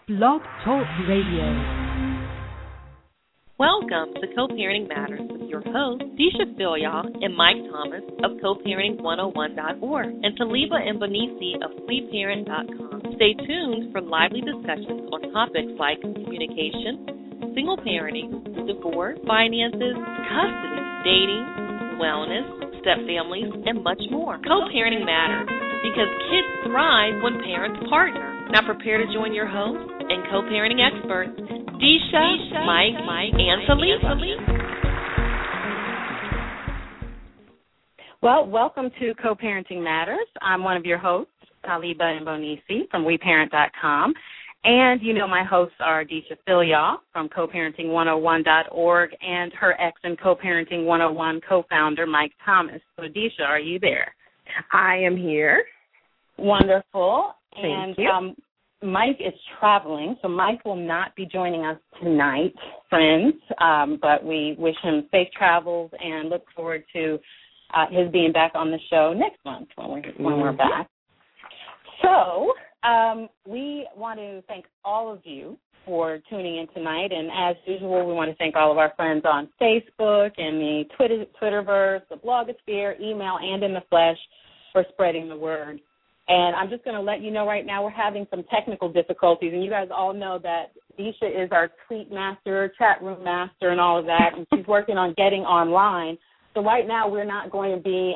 Blog Talk Radio. Welcome to Co-Parenting Matters with your hosts, Deisha Philyaw and Mike Thomas of CoParenting101.org and Taliba and Bonici of FreeParent.com. Stay tuned for lively discussions on topics like communication, single parenting, divorce, finances, custody, dating, wellness, step families, and much more. Co-Parenting Matters because kids thrive when parents partner. Now prepare to join your hosts and co-parenting experts, Deisha, Mike, and Taliba. Well, welcome to Co-Parenting Matters. I'm one of your hosts, Taliba and Bonici from WeParent.com. And you know my hosts are Deisha Philyaw from CoParenting101.org and her ex and Co-Parenting 101 co-founder, Mike Thomas. So, Deisha, are you there? I am here. Wonderful. Thank you. Mike is traveling, so Mike will not be joining us tonight, friends, but we wish him safe travels and look forward to his being back on the show next month when we're back. So we want to thank all of you for tuning in tonight, and as usual, we want to thank all of our friends on Facebook and the Twitterverse, the blogosphere, email, and in the flesh for spreading the word. And I'm just going to let you know right now we're having some technical difficulties, and you guys all know that Deisha is our tweet master, chat room master, and all of that, and she's working on getting online. So right now we're not going to be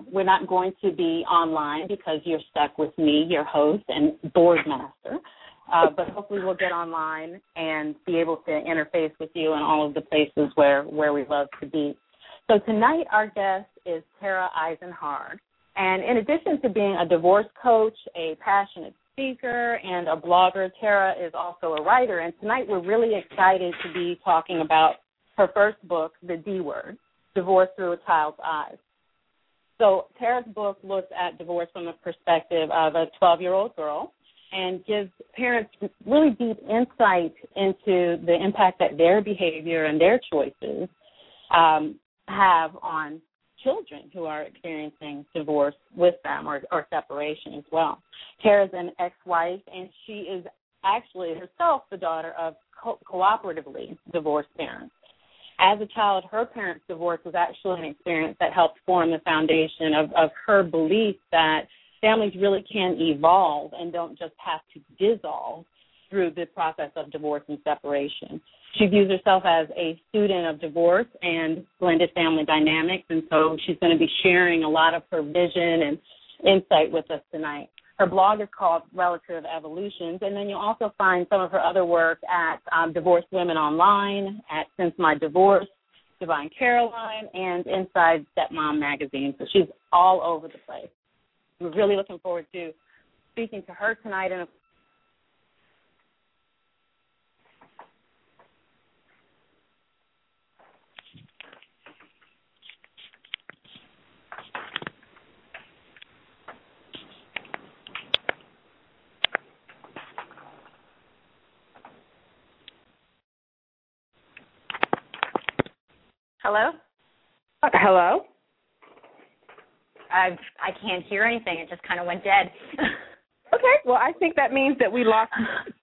online because you're stuck with me, your host and board master. But hopefully we'll get online and be able to interface with you in all of the places where we love to be. So tonight our guest is Tara Eisenhard. And in addition to being a divorce coach, a passionate speaker, and a blogger, Tara is also a writer. And tonight we're really excited to be talking about her first book, The D Word, Divorce Through a Child's Eyes. So Tara's book looks at divorce from the perspective of a 12-year-old girl and gives parents really deep insight into the impact that their behavior and their choices have on children who are experiencing divorce with them or separation as well. Tara's an ex-wife, and she is actually herself the daughter of cooperatively divorced parents. As a child, her parents' divorce was actually an experience that helped form the foundation of her belief that families really can evolve and don't just have to dissolve through the process of divorce and separation. She views herself as a student of divorce and blended family dynamics, and so she's going to be sharing a lot of her vision and insight with us tonight. Her blog is called Relative Evolutions, and then you'll also find some of her other work at Divorced Women Online, at Since My Divorce, Divine Caroline, and Inside Stepmom Magazine. So she's all over the place. We're really looking forward to speaking to her tonight. And Hello? Hello? I can't hear anything. It just kind of went dead. Okay, well, I think that means that we lost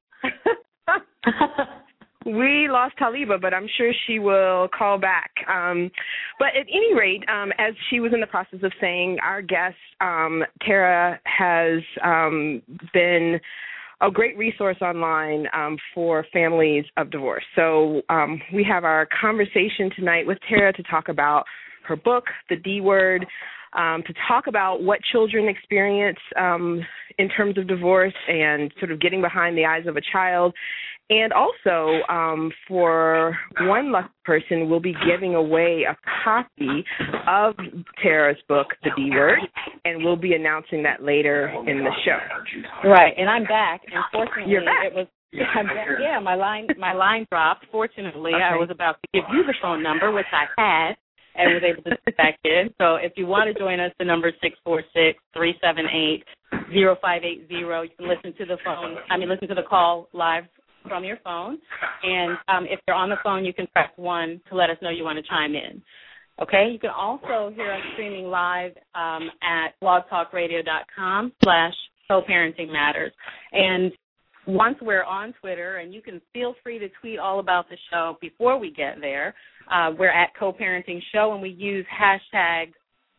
Taliba, but I'm sure she will call back. But at any rate, as she was in the process of saying, our guest, Tara, has been a great resource online for families of divorce. So we have our conversation tonight with Tara to talk about her book, The D Word, to talk about what children experience in terms of divorce and sort of getting behind the eyes of a child. And also, for one lucky person, we'll be giving away a copy of Tara's book, The D Word, and we'll be announcing that later in the show. Right, and I'm back. And fortunately, You're back. I'm back. Yeah, my line dropped. Fortunately, okay. I was about to give you the phone number, which I had, and was able to get back in. So if you want to join us, the number is 646-378-0580. You can listen to the call live from your phone. And if you're on the phone, you can press 1 to let us know you want to chime in. Okay? You can also hear us streaming live at blogtalkradio.com/co-parenting matters. And once we're on Twitter, and you can feel free to tweet all about the show before we get there. We're at Co-Parenting Show, and we use hashtag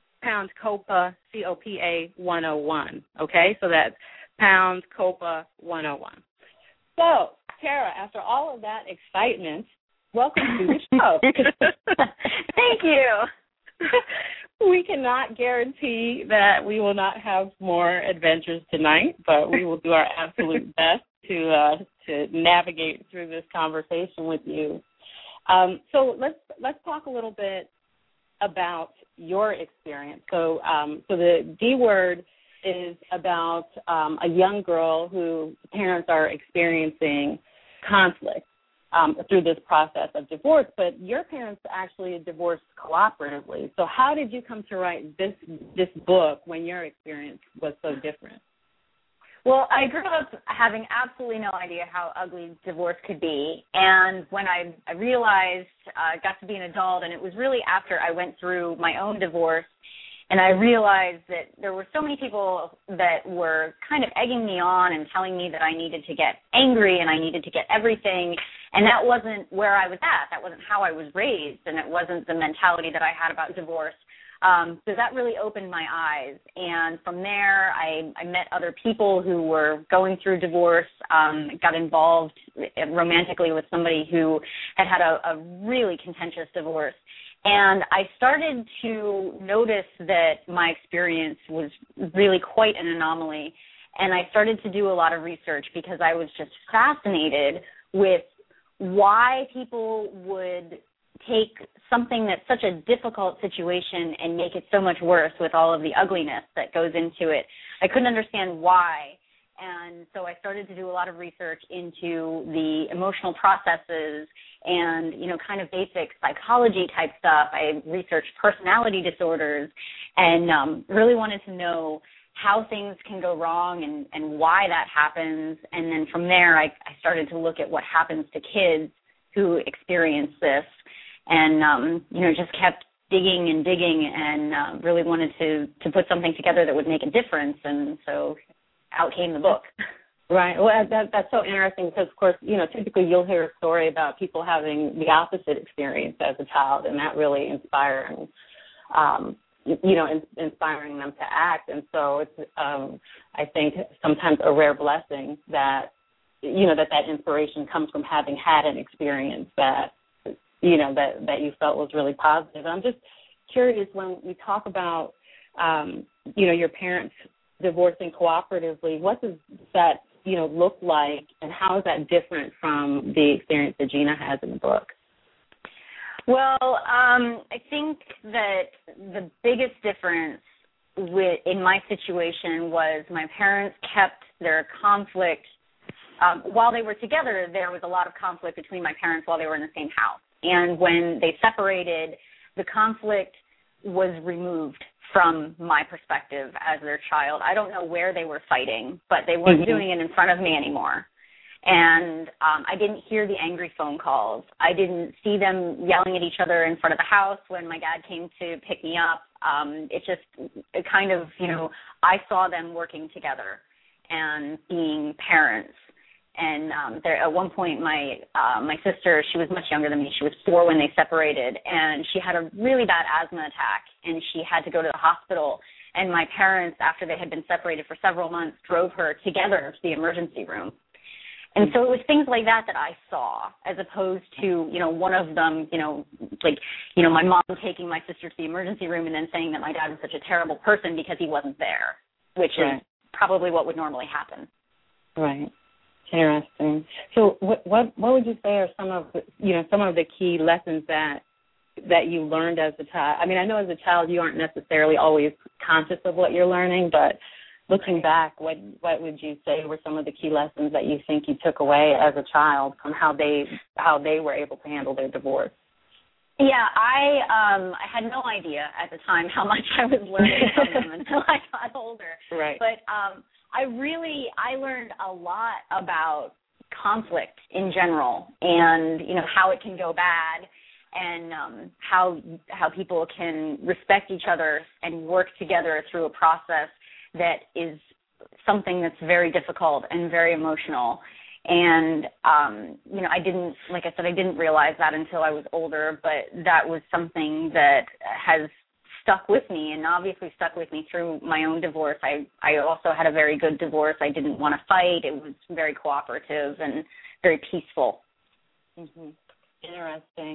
#COPA, COPA 101. Okay, so that's #COPA 101. So, Tara, after all of that excitement, welcome to the show. Thank you. We cannot guarantee that we will not have more adventures tonight, but we will do our absolute best to navigate through this conversation with you. So let's talk a little bit about your experience. So the D word is about a young girl whose parents are experiencing conflict through this process of divorce, but your parents actually divorced cooperatively. So how did you come to write this book when your experience was so different? Well, I grew up having absolutely no idea how ugly divorce could be, and when I realized, got to be an adult, and it was really after I went through my own divorce, and I realized that there were so many people that were kind of egging me on and telling me that I needed to get angry and I needed to get everything, and that wasn't where I was at. That wasn't how I was raised, and it wasn't the mentality that I had about divorce. So that really opened my eyes, and from there I met other people who were going through divorce, got involved romantically with somebody who had a really contentious divorce, and I started to notice that my experience was really quite an anomaly, and I started to do a lot of research because I was just fascinated with why people would take something that's such a difficult situation and make it so much worse with all of the ugliness that goes into it. I couldn't understand why, and so I started to do a lot of research into the emotional processes and, kind of basic psychology type stuff. I researched personality disorders and really wanted to know how things can go wrong and why that happens, and then from there I started to look at what happens to kids who experience this. And, just kept digging and really wanted to put something together that would make a difference. And so out came the book. Right. Well, that's so interesting because, of course, typically you'll hear a story about people having the opposite experience as a child, and that really inspiring them to act. And so it's, I think, sometimes a rare blessing that, that inspiration comes from having had an experience that you felt was really positive. I'm just curious, when we talk about, your parents divorcing cooperatively, what does that, look like, and how is that different from the experience that Gina has in the book? Well, I think that the biggest difference in my situation was my parents kept their conflict. While they were together, there was a lot of conflict between my parents while they were in the same house. And when they separated, the conflict was removed from my perspective as their child. I don't know where they were fighting, but they weren't doing it in front of me anymore. And I didn't hear the angry phone calls. I didn't see them yelling at each other in front of the house when my dad came to pick me up. It kind of, I saw them working together and being parents. And at one point, my sister, she was much younger than me. She was 4 when they separated, and she had a really bad asthma attack, and she had to go to the hospital. And my parents, after they had been separated for several months, drove her together to the emergency room. And so it was things like that I saw, as opposed to, one of them, my mom taking my sister to the emergency room and then saying that my dad was such a terrible person because he wasn't there, which is probably what would normally happen. Right. Interesting. So what would you say are some of the key lessons that you learned as a child? I mean, I know as a child you aren't necessarily always conscious of what you're learning, but looking back, what would you say were some of the key lessons that you think you took away as a child from how they were able to handle their divorce? Yeah, I had no idea at the time how much I was learning from them until I got older. Right. But I learned a lot about conflict in general, and how it can go bad, and how people can respect each other and work together through a process that is something that's very difficult and very emotional. And, I didn't realize that until I was older, but that was something that has stuck with me and obviously stuck with me through my own divorce. I also had a very good divorce. I didn't want to fight. It was very cooperative and very peaceful. Mm-hmm. Interesting.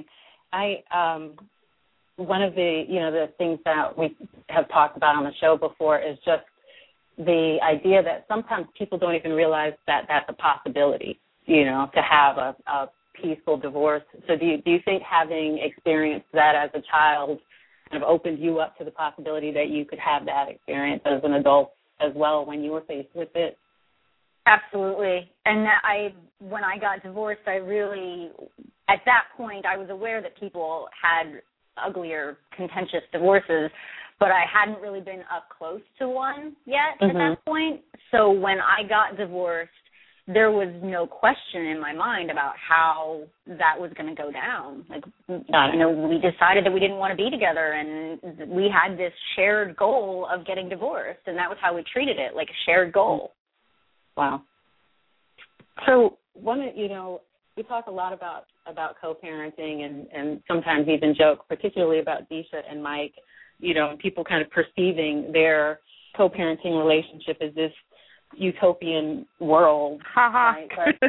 One of the things that we have talked about on the show before is just the idea that sometimes people don't even realize that that's a possibility, to have a peaceful divorce. So do you think having experienced that as a child kind of opened you up to the possibility that you could have that experience as an adult as well when you were faced with it? Absolutely. And when I got divorced, at that point, I was aware that people had uglier, contentious divorces, but I hadn't really been up close to one yet at that point. So when I got divorced, there was no question in my mind about how that was going to go down. We decided that we didn't want to be together, and we had this shared goal of getting divorced, and that was how we treated it, like a shared goal. Wow. So we talk a lot about co-parenting and sometimes even joke, particularly about Deisha and Mike, people kind of perceiving their co-parenting relationship as this utopian world. Right? But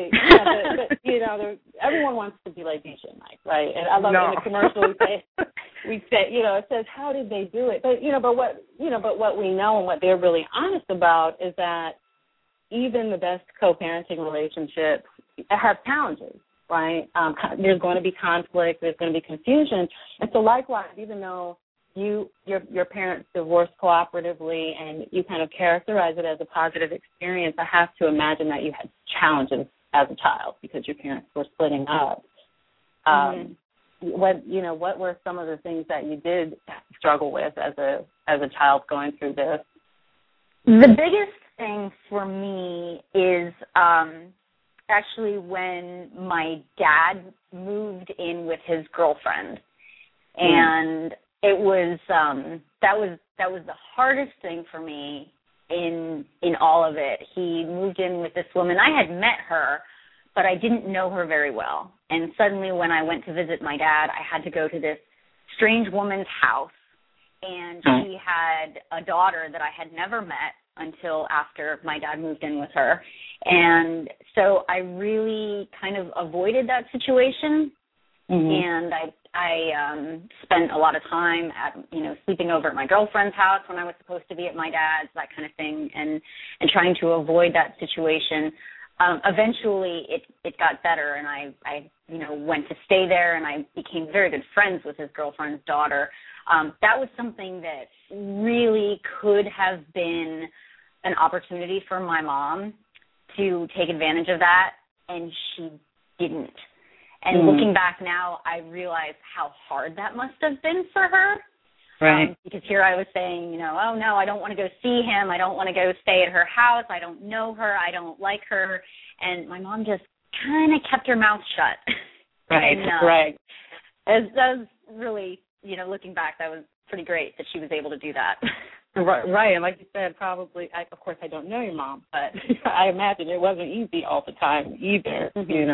everyone wants to be like Deisha and Mike, right? And I love in the commercial we say, it says, how did they do it? But what we know and what they're really honest about is that even the best co-parenting relationships have challenges, right? There's going to be conflict, there's going to be confusion. And so likewise, even though your parents divorced cooperatively and you kind of characterize it as a positive experience, I have to imagine that you had challenges as a child because your parents were splitting up. What were some of the things that you did struggle with as a child going through this? The biggest thing for me is actually when my dad moved in with his girlfriend, and it was that was the hardest thing for me in all of it. He moved in with this woman. I had met her, but I didn't know her very well. And suddenly when I went to visit my dad, I had to go to this strange woman's house, and she had a daughter that I had never met until after my dad moved in with her. And so I really kind of avoided that situation. And I spent a lot of time sleeping over at my girlfriend's house when I was supposed to be at my dad's, that kind of thing, and trying to avoid that situation. Eventually it got better, and I went to stay there, and I became very good friends with his girlfriend's daughter. That was something that really could have been an opportunity for my mom to take advantage of that, and she didn't. And looking back now, I realize how hard that must have been for her. Right. Because here I was saying, oh, no, I don't want to go see him. I don't want to go stay at her house. I don't know her. I don't like her. And my mom just kind of kept her mouth shut. Right, and, right. That was really, looking back, that was pretty great that she was able to do that. Right, and like you said, probably, of course I don't know your mom, but I imagine it wasn't easy all the time either,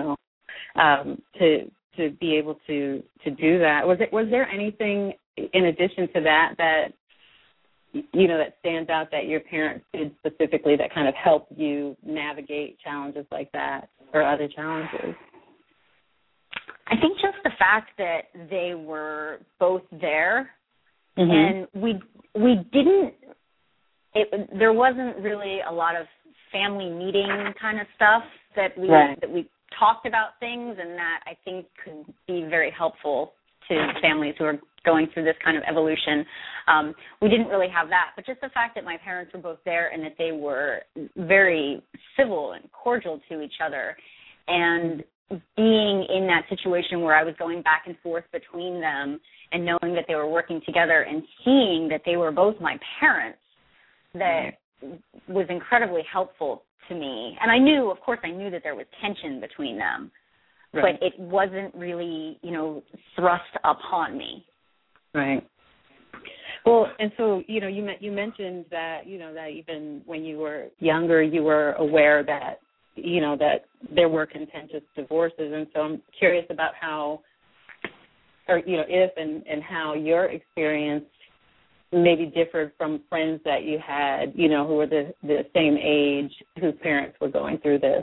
to be able to do that. Was there anything in addition to that that stands out that your parents did specifically that kind of helped you navigate challenges like that or other challenges? I think just the fact that they were both there, and we didn't. There wasn't really a lot of family meeting kind of stuff that we talked about things, and that I think could be very helpful to families who are going through this kind of evolution. We didn't really have that, but just the fact that my parents were both there and that they were very civil and cordial to each other, and being in that situation where I was going back and forth between them and knowing that they were working together and seeing that they were both my parents, that was incredibly helpful to me. And I knew that there was tension between them, but it wasn't really, thrust upon me. Right. Well, and so, you mentioned that, that even when you were younger, you were aware that, that there were contentious divorces. And so I'm curious about how, or, if and how your experience maybe differed from friends that you had, who were the same age, whose parents were going through this.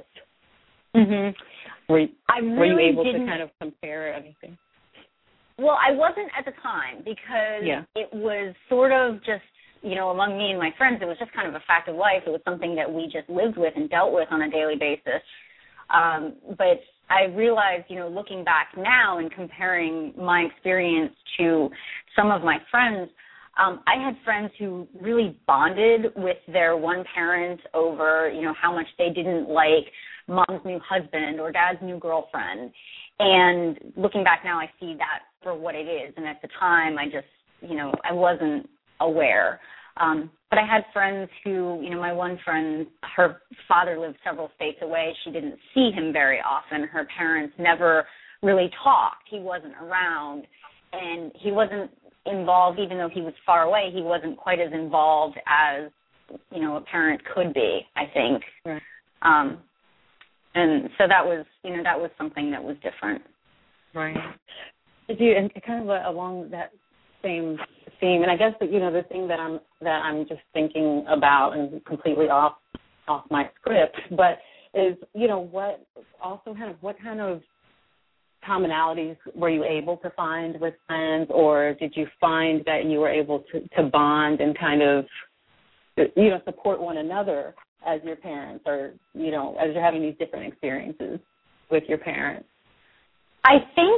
Mm-hmm. Were you able to kind of compare anything? Well, I wasn't at the time because it was sort of just, among me and my friends, it was just kind of a fact of life. It was something that we just lived with and dealt with on a daily basis. But I realized, looking back now and comparing my experience to some of my friends, I had friends who really bonded with their one parent over, how much they didn't like mom's new husband or dad's new girlfriend. And looking back now, I see that for what it is. And at the time, I just, I wasn't aware. But I had friends who, my one friend, her father lived several states away. She didn't see him very often. Her parents never really talked. He wasn't around. And he wasn't involved, even though he was far away, he wasn't quite as involved as, a parent could be, I think. Right. And so that was something that was different. Right. And kind of along that same theme, and I guess that the thing that I'm just thinking about, and completely off my script, but is what kind of commonalities were you able to find with friends, or did you find that you were able to bond and kind of support one another as your parents, or as you're having these different experiences with your parents? I think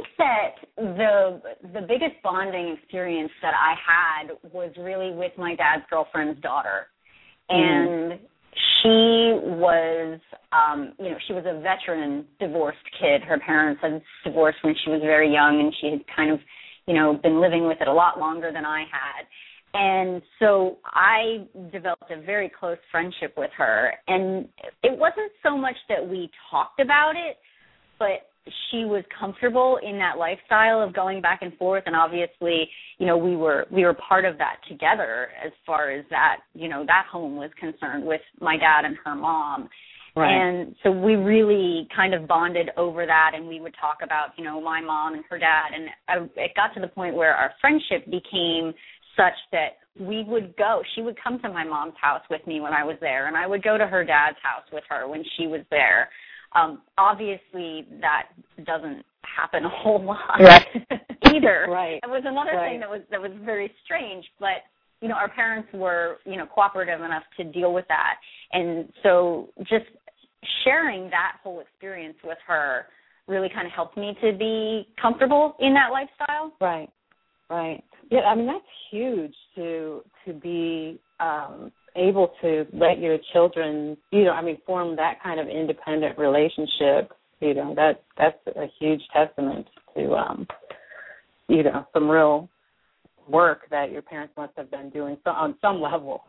that the biggest bonding experience that I had was really with my dad's girlfriend's daughter. And she was, she was a veteran divorced kid. Her parents had divorced when she was very young, and she had kind of, been living with it a lot longer than I had. And so I developed a very close friendship with her. And it wasn't so much that we talked about it, but she was comfortable in that lifestyle of going back and forth, and obviously, we were part of that together as far as that, that home was concerned with my dad and her mom. Right. And so we really kind of bonded over that, and we would talk about, my mom and her dad, and it got to the point where our friendship became such that she would come to my mom's house with me when I was there, and I would go to her dad's house with her when she was there. Obviously, that doesn't happen a whole lot either. Right. It was another thing that was very strange, but our parents were cooperative enough to deal with that, and so just sharing that whole experience with her really kind of helped me to be comfortable in that lifestyle. Right. Yeah, I mean that's huge to be able to let your children, form that kind of independent relationship. That's a huge testament to, some real work that your parents must have been doing on some level.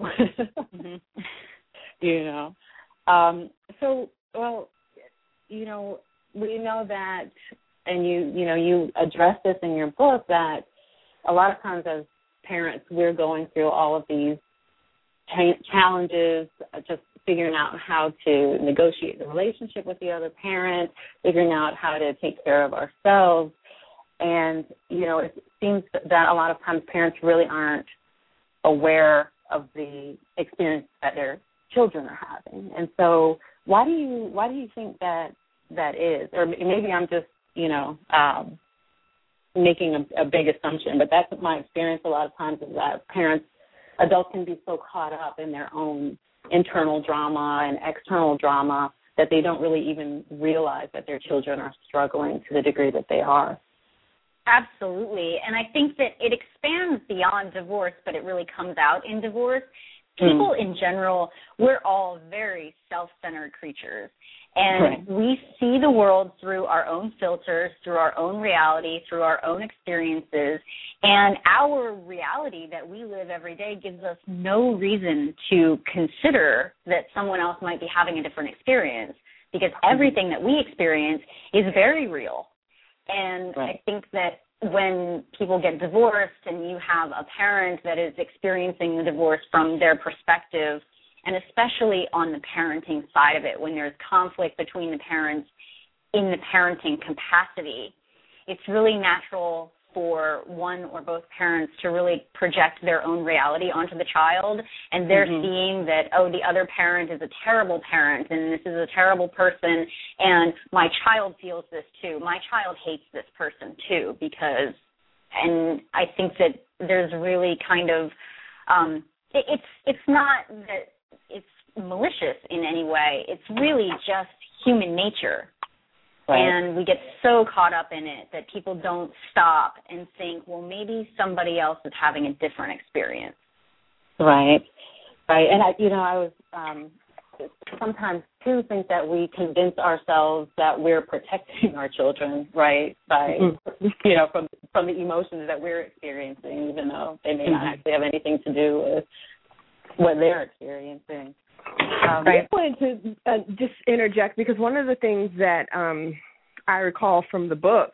So, well, we know that, and you address this in your book, that a lot of times as parents we're going through all of these challenges, just figuring out how to negotiate the relationship with the other parent, figuring out how to take care of ourselves. And, it seems that a lot of times parents really aren't aware of the experience that their children are having. And so why do you think that is? Or maybe I'm just, making a big assumption, but that's my experience a lot of times, is that adults can be so caught up in their own internal drama and external drama that they don't really even realize that their children are struggling to the degree that they are. Absolutely. And I think that it expands beyond divorce, but it really comes out in divorce. People in general, we're all very self-centered creatures. And we see the world through our own filters, through our own reality, through our own experiences. And our reality that we live every day gives us no reason to consider that someone else might be having a different experience, because everything that we experience is very real. And I think that when people get divorced and you have a parent that is experiencing the divorce from their perspective, and especially on the parenting side of it, when there's conflict between the parents in the parenting capacity, it's really natural for one or both parents to really project their own reality onto the child, and they're seeing that, oh, the other parent is a terrible parent and this is a terrible person, and my child feels this too. My child hates this person too, because, and I think that there's really kind of, it's not that it's malicious in any way. It's really just human nature. Right. And we get so caught up in it that people don't stop and think, well, maybe somebody else is having a different experience. Right. And I was sometimes too think that we convince ourselves that we're protecting our children, right, by from the emotions that we're experiencing, even though they may not actually have anything to do with what they're experiencing. I wanted to just interject, because one of the things that I recall from the book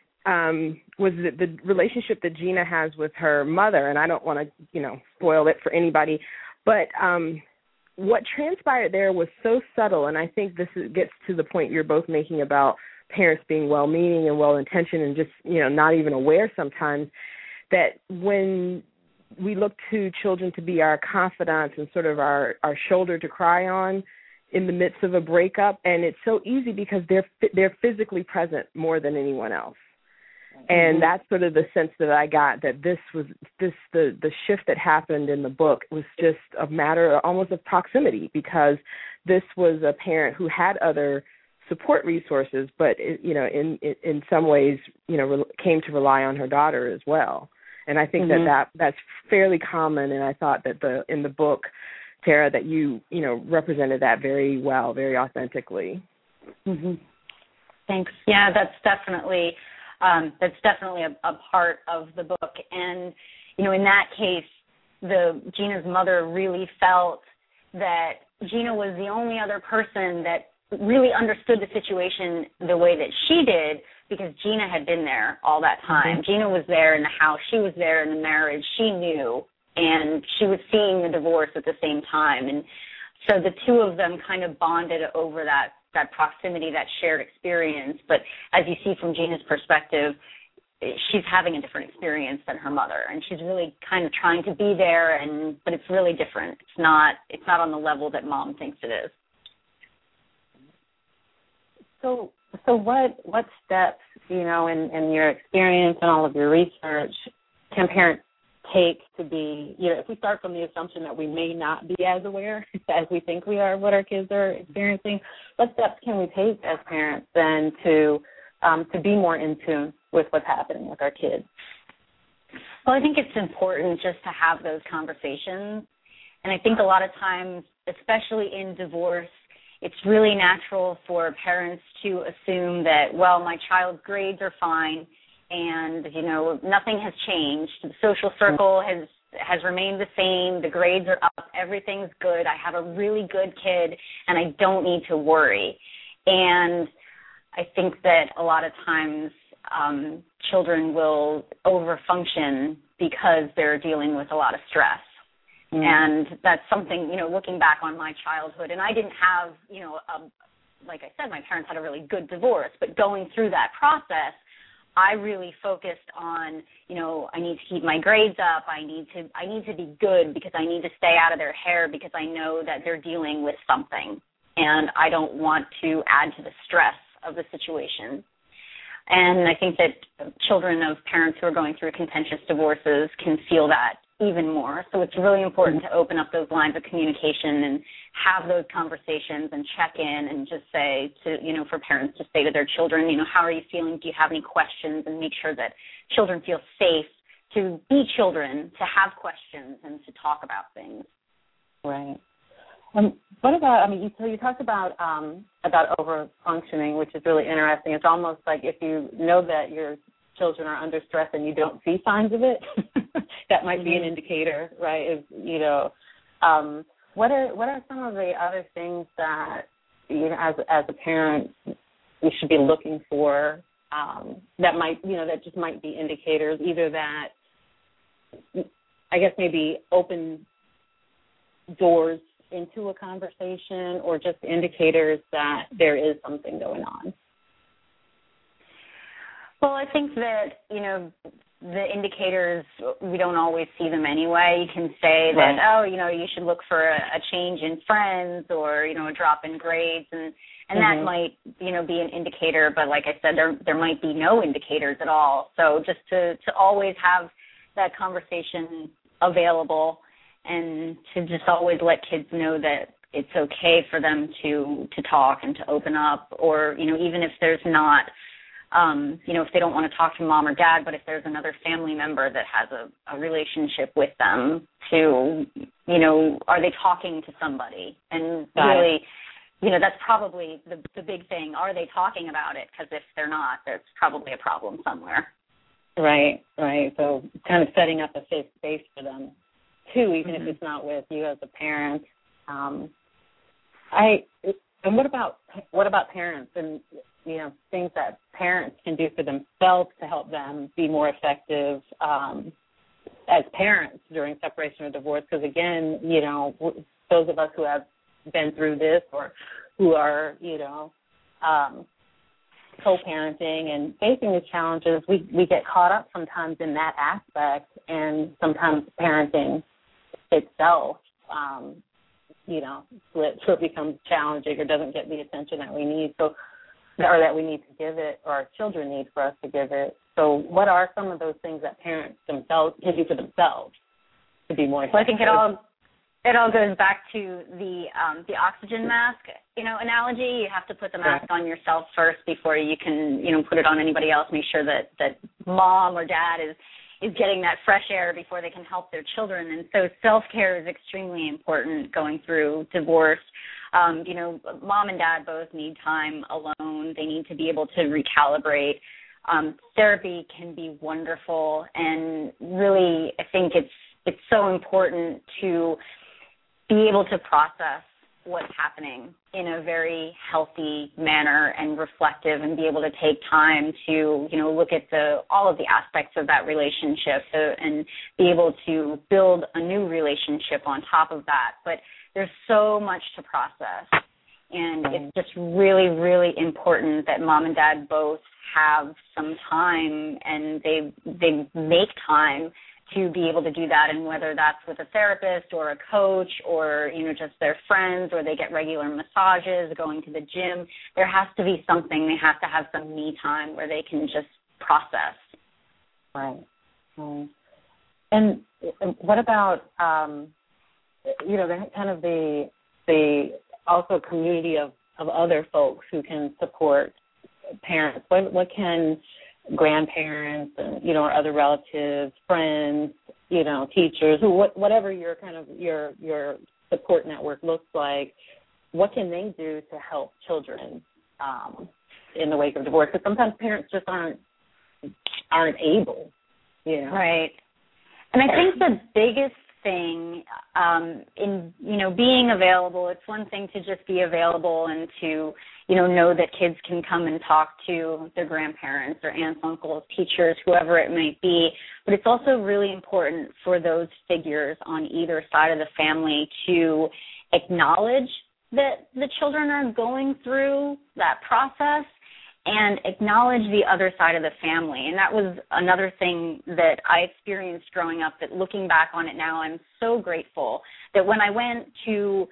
was the relationship that Gina has with her mother, and I don't want to, spoil it for anybody, but what transpired there was so subtle, and I think this gets to the point you're both making about parents being well-meaning and well-intentioned and just, not even aware sometimes, that when we look to children to be our confidants and sort of our shoulder to cry on in the midst of a breakup, and it's so easy because they're physically present more than anyone else. And that's sort of the sense that I got, that the shift that happened in the book was just a matter almost of proximity, because this was a parent who had other support resources, but in some ways came to rely on her daughter as well. And I think that's fairly common, and I thought that in the book, Tara, that you represented that very well, very authentically. Thanks. Yeah, that's definitely a part of the book. And in that case, Gina's mother really felt that Gina was the only other person that really understood the situation the way that she did, because Gina had been there all that time. Gina was there in the house. She was there in the marriage. She knew, and she was seeing the divorce at the same time. And so the two of them kind of bonded over that proximity, that shared experience. But as you see from Gina's perspective, she's having a different experience than her mother, and she's really kind of trying to be there, but it's really different. It's not on the level that mom thinks it is. So what steps, in your experience and all of your research, can parents take to be, if we start from the assumption that we may not be as aware as we think we are of what our kids are experiencing, what steps can we take as parents then to be more in tune with what's happening with our kids? Well, I think it's important just to have those conversations. And I think a lot of times, especially in divorce, it's really natural for parents to assume that, well, my child's grades are fine and, nothing has changed. The social circle has remained the same. The grades are up. Everything's good. I have a really good kid, and I don't need to worry. And I think that a lot of times children will overfunction because they're dealing with a lot of stress. And that's something, looking back on my childhood, and I didn't have, like I said, my parents had a really good divorce, but going through that process, I really focused on, I need to keep my grades up. I need to be good because I need to stay out of their hair because I know that they're dealing with something, and I don't want to add to the stress of the situation. And I think that children of parents who are going through contentious divorces can feel that even more. So it's really important to open up those lines of communication and have those conversations and check in and just say for parents to say to their children, how are you feeling? Do you have any questions? And make sure that children feel safe to be children, to have questions and to talk about things. Right. What about, you talked about over functioning, which is really interesting. It's almost like if you know that your children are under stress and you don't see signs of it, that might be an indicator, right? What are some of the other things that, as a parent, we should be looking for that might, that just might be indicators, either that, I guess maybe open doors into a conversation, or just indicators that there is something going on? Well, I think that, the indicators, we don't always see them anyway. You can say that, you should look for a change in friends, or, a drop in grades, and that might, be an indicator. But like I said, there might be no indicators at all. So just to always have that conversation available, and to just always let kids know that it's okay for them to talk and to open up, or, even if there's not, if they don't want to talk to mom or dad, but if there's another family member that has a relationship with them, to, are they talking to somebody? And really, that's probably the big thing. Are they talking about it? Because if they're not, there's probably a problem somewhere. Right. So kind of setting up a safe space for them, too, even if it's not with you as a parent. And what about parents and, things that parents can do for themselves to help them be more effective as parents during separation or divorce? Because, again, those of us who have been through this, or who are, co-parenting and facing these challenges, we get caught up sometimes in that aspect, and sometimes parenting itself, slips, or becomes challenging, or doesn't get the attention that we need. So, or that we need to give it, or our children need for us to give it. So what are some of those things that parents themselves can do for themselves to be more effective? Well, I think it all goes back to the oxygen mask, analogy. You have to put the mask on yourself first before you can, put it on anybody else. Make sure that mom or dad is getting that fresh air before they can help their children. And so self-care is extremely important going through divorce. Mom and dad both need time alone. They need to be able to recalibrate. Therapy can be wonderful, and really I think it's so important to be able to process what's happening in a very healthy manner and reflective, and be able to take time to, look at all of the aspects of that relationship, and be able to build a new relationship on top of that. But there's so much to process, and it's just really, really important that mom and dad both have some time, and they make time to be able to do that, and whether that's with a therapist or a coach, or, just their friends, or they get regular massages, going to the gym, there has to be something. They have to have some me time where they can just process. Right. And what about, the also community of other folks who can support parents? What can grandparents and, or other relatives, friends, teachers, whatever your kind of your support network looks like, what can they do to help children in the wake of divorce? Because sometimes parents just aren't able, Right. And I think the biggest thing in being available, it's one thing to just be available and to know that kids can come and talk to their grandparents or aunts, uncles, teachers, whoever it might be, but it's also really important for those figures on either side of the family to acknowledge that the children are going through that process, and acknowledge the other side of the family. And that was another thing that I experienced growing up, that looking back on it now, I'm so grateful that when I went to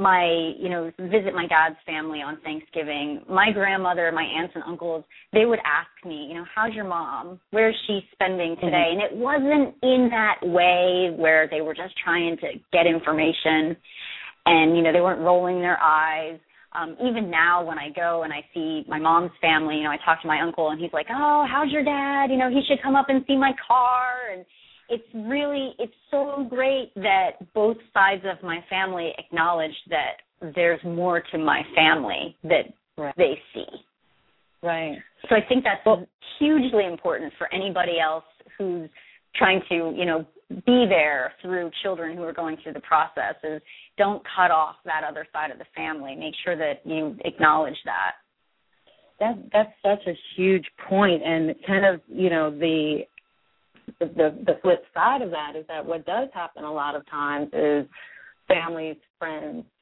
visit my dad's family on Thanksgiving, my grandmother, my aunts and uncles, they would ask me, how's your mom? Where's she spending today? And it wasn't in that way where they were just trying to get information, and, they weren't rolling their eyes. Even now when I go and I see my mom's family, I talk to my uncle, and he's like, oh, how's your dad? He should come up and see my car. And it's so great that both sides of my family acknowledge that there's more to my family that they see. Right. So I think that's hugely important for anybody else who's trying to, be there through children who are going through the process, is don't cut off that other side of the family. Make sure that you acknowledge that. That's such a huge point, and kind of, the flip side of that is that what does happen a lot of times is families, friends,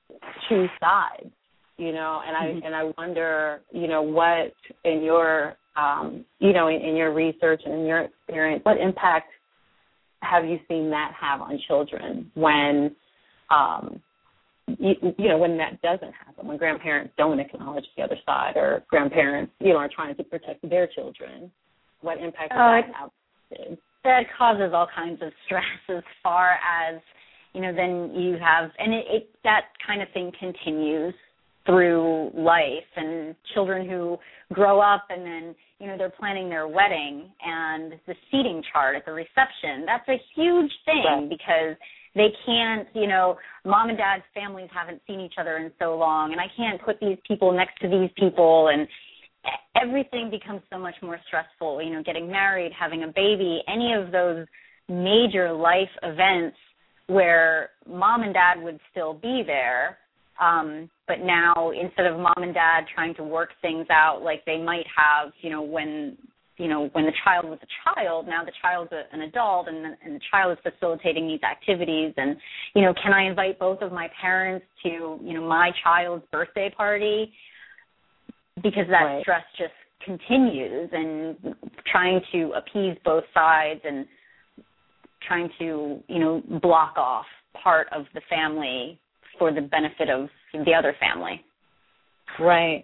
choose sides, you know, and I wonder, you know, what in your, you know, in your research and in your experience, what impact have you seen that have on children when, you know, when that doesn't happen, when grandparents don't acknowledge the other side, or grandparents, you know, are trying to protect their children? What impact does that have? That causes all kinds of stress as far as, you know, then you have, and that kind of thing continues through life, and children who grow up and then, you know, they're planning their wedding and the seating chart at the reception, that's a huge thing, right, because they can't, you know, mom and dad's families haven't seen each other in so long, and I can't put these people next to these people, and everything becomes so much more stressful, you know, getting married, having a baby, any of those major life events where mom and dad would still be there, but now instead of mom and dad trying to work things out like they might have, you know, when the child was a child, now the child's an adult, and the child is facilitating these activities, and, you know, can I invite both of my parents to, you know, my child's birthday party? Because that right, stress just continues, and trying to appease both sides and trying to, you know, block off part of the family for the benefit of the other family. Right.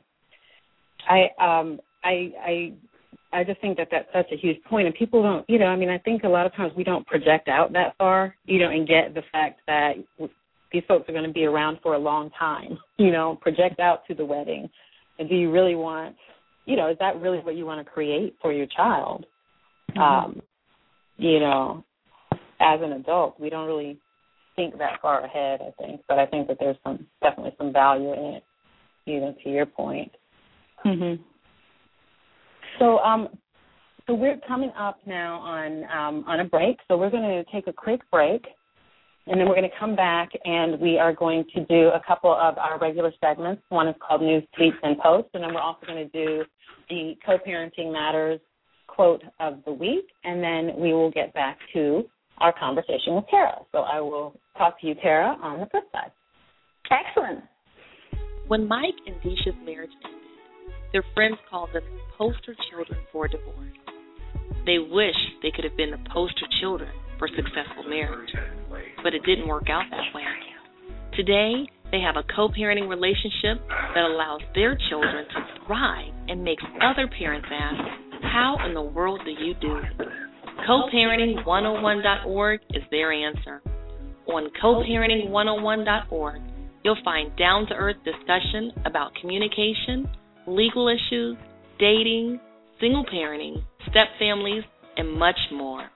I just think that that's such a huge point, and people don't, you know, I mean, I think a lot of times we don't project out that far, you know, and get the fact that these folks are going to be around for a long time, you know, project out to the wedding. And do you really want, you know, is that really what you want to create for your child? Mm-hmm. You know, as an adult, we don't really think that far ahead, I think. But I think that there's definitely some value in it, you know, to your point. Mm-hmm. So we're coming up now on a break. So we're going to take a quick break, and then we're going to come back, and we are going to do a couple of our regular segments. One is called News, Tweets, and Posts, and then we're also going to do the Co-Parenting Matters Quote of the Week, and then we will get back to our conversation with Tara. So I will talk to you, Tara, on the flip side. Excellent. When Mike and Deisha's marriage ended, their friends called them poster children for divorce. They wish they could have been the poster children for successful marriage, but it didn't work out that way. Today, they have a co-parenting relationship that allows their children to thrive and makes other parents ask, how in the world do you do it? CoParenting101.org is their answer. On CoParenting101.org, you'll find down-to-earth discussion about communication, legal issues, dating, single parenting, step families, and much more.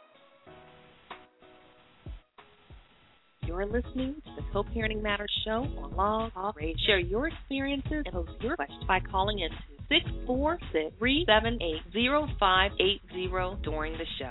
You're listening to the Co-Parenting Matters Show on Blog Talk Radio. Share your experiences and post your questions by calling in to 646-378-0580 during the show.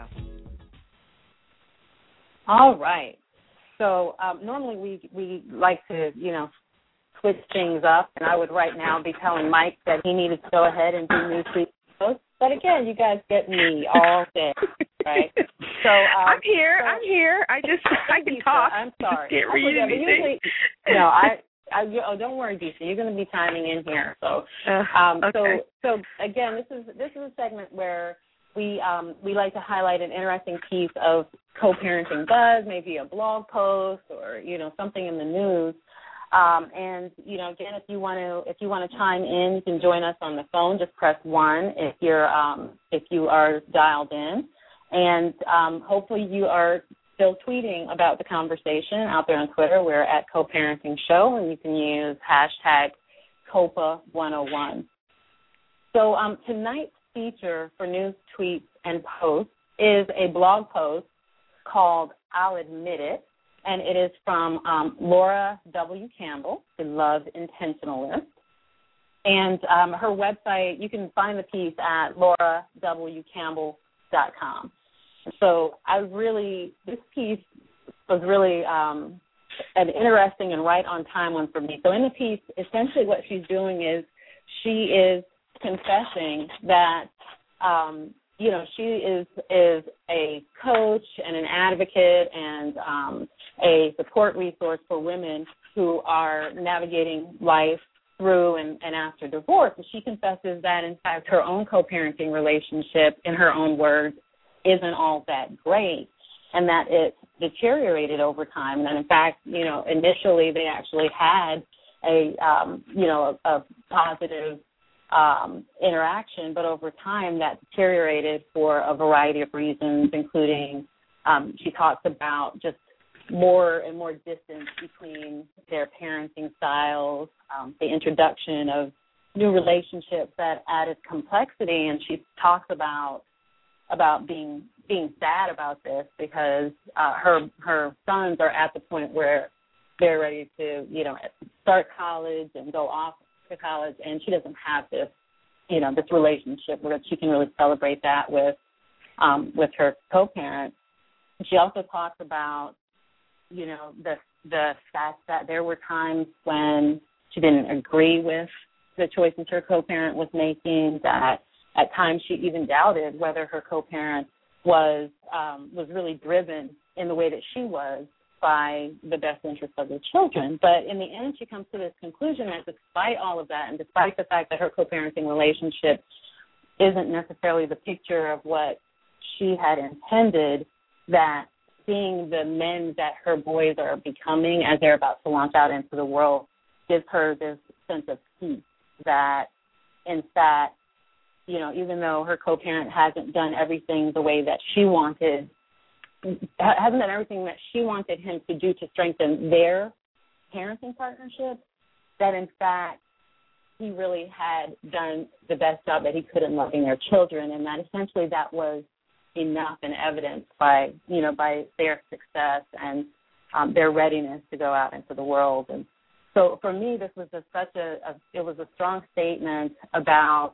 All right. So normally we like to, you know, switch things up, and I would right now be telling Mike that he needed to go ahead and do News, Tweets, and Posts. But again, you guys get me all day, right? So I'm here. I can talk. I'm sorry. Can't read anything. Don't worry, Deisha. You're going to be timing in here. So, okay. So again, this is a segment where we like to highlight an interesting piece of co-parenting buzz, maybe a blog post or, you know, something in the news. And, you know, again, if you want to chime in, you can join us on the phone. Just press 1 if you are dialed in, and hopefully you are still tweeting about the conversation out there on Twitter. We're at Co-Parenting Show, and you can use hashtag COPA101. So tonight's feature for News, Tweets, and Posts is a blog post called "I'll Admit It," and it is from Laura W. Campbell, the Love Intentionalist. And her website, you can find the piece at laurawcampbell.com. So this piece was really an interesting and right on time one for me. So in the piece, essentially what she's doing is she is confessing that you know, she is a coach and an advocate and a support resource for women who are navigating life through and after divorce. And she confesses that, in fact, her own co-parenting relationship, in her own words, isn't all that great, and that it deteriorated over time. And in fact, initially they actually had a positive interaction, but over time that deteriorated for a variety of reasons, including she talks about just more and more distance between their parenting styles, the introduction of new relationships that added complexity, and she talks about being sad about this because her sons are at the point where they're ready to start college and go off to college, and she doesn't have this this relationship where she can really celebrate that with her co-parent. She also talks about the fact that there were times when she didn't agree with the choices her co-parent was making, that at times she even doubted whether her co-parent was really driven in the way that she was by the best interest of the children. But in the end, she comes to this conclusion that despite all of that, and despite the fact that her co-parenting relationship isn't necessarily the picture of what she had intended, that seeing the men that her boys are becoming as they're about to launch out into the world gives her this sense of peace that, in fact, even though her co-parent hasn't done everything the way that she wanted, hasn't done everything that she wanted him to do to strengthen their parenting partnership, that in fact he really had done the best job that he could in loving their children, and that essentially that was enough and evidenced by their success and their readiness to go out into the world. And so for me, this was it was a strong statement about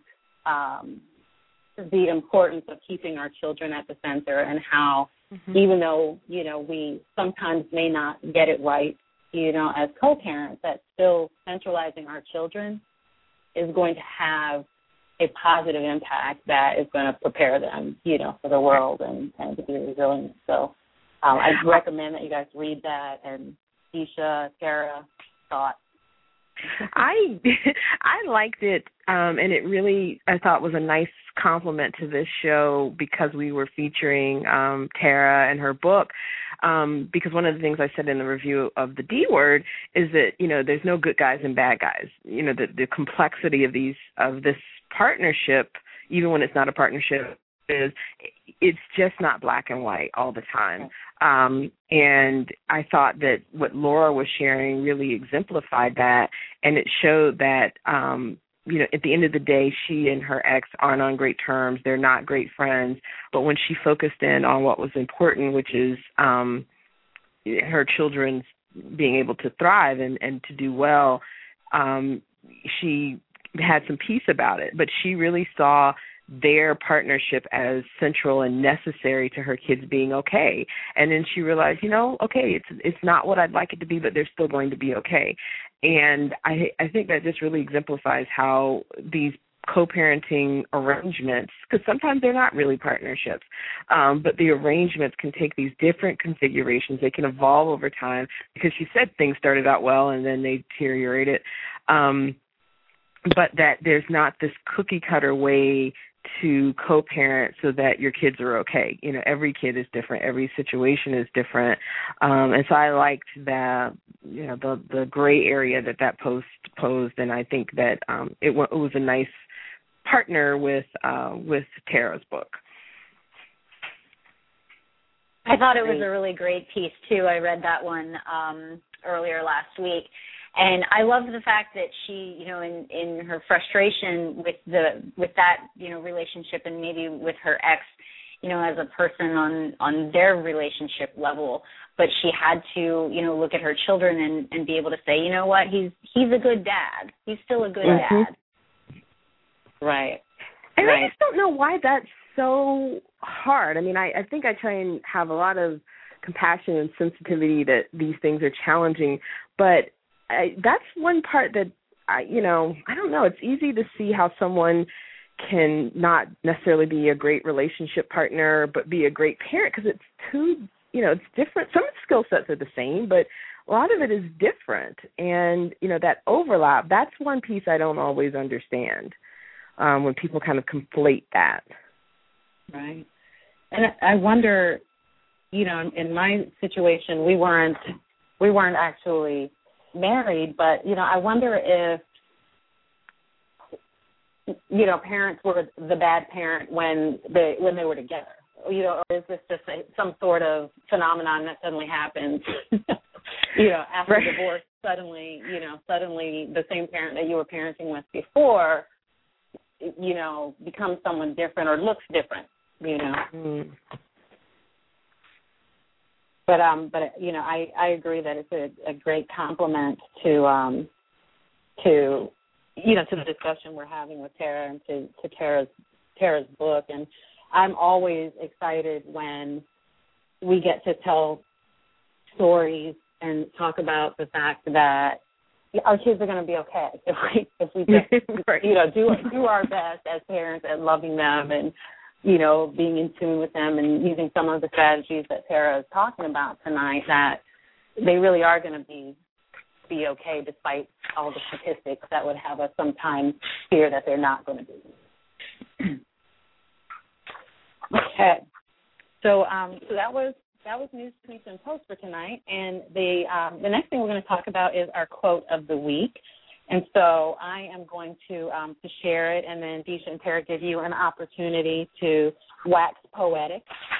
the importance of keeping our children at the center, and how even though, we sometimes may not get it right, as co-parents, that still centralizing our children is going to have a positive impact that is going to prepare them, for the world and to be resilient. So I recommend that you guys read that. And Disha, Tara, thoughts? I liked it, and it really, I thought, was a nice compliment to this show because we were featuring Tara and her book, because one of the things I said in the review of the D Word is that, there's no good guys and bad guys. The complexity of this partnership, even when it's not a partnership, it's just not black and white all the time. And I thought that what Laura was sharing really exemplified that, and it showed that, at the end of the day, she and her ex aren't on great terms. They're not great friends. But when she focused in on what was important, which is her children's being able to thrive and to do well, she had some peace about it. But she really saw their partnership as central and necessary to her kids being okay. And then she realized, okay, it's not what I'd like it to be, but they're still going to be okay. And I think that just really exemplifies how these co-parenting arrangements, because sometimes they're not really partnerships, but the arrangements can take these different configurations. They can evolve over time, because she said things started out well and then they deteriorated. But that there's not this cookie-cutter way to co-parent so that your kids are okay. Every kid is different. Every situation is different. And so I liked that, the gray area that post posed, and I think that it was a nice partner with Tara's book. I thought it was a really great piece, too. I read that one earlier last week. And I love the fact that she, in her frustration with that, relationship, and maybe with her ex, as a person on their relationship level, but she had to, look at her children and be able to say, what, he's a good dad. He's still a good dad. Right. And I just don't know why that's so hard. I mean, I think I try and have a lot of compassion and sensitivity that these things are challenging, but that's one part that, I don't know. It's easy to see how someone can not necessarily be a great relationship partner, but be a great parent, because it's too, it's different. Some skill sets are the same, but a lot of it is different. And, that overlap, that's one piece I don't always understand when people kind of conflate that. Right. And I wonder, in my situation, we weren't actually married, but, I wonder if, parents were the bad parent when they were together, or is this just some sort of phenomenon that suddenly happens, after right. divorce, suddenly the same parent that you were parenting with before, becomes someone different or looks different, Mm. But I agree that it's a great compliment to the discussion we're having with Tara and to Tara's book. And I'm always excited when we get to tell stories and talk about the fact that our kids are going to be okay if we just right. do our best as parents at loving them and being in tune with them and using some of the strategies that Tara is talking about tonight, that they really are going to be okay despite all the statistics that would have us sometimes fear that they're not going to be. Okay. So that was News, Tweets, and Posts for tonight. And the next thing we're going to talk about is our quote of the week. And so I am going to share it, and then Disha and Tara give you an opportunity to wax poetic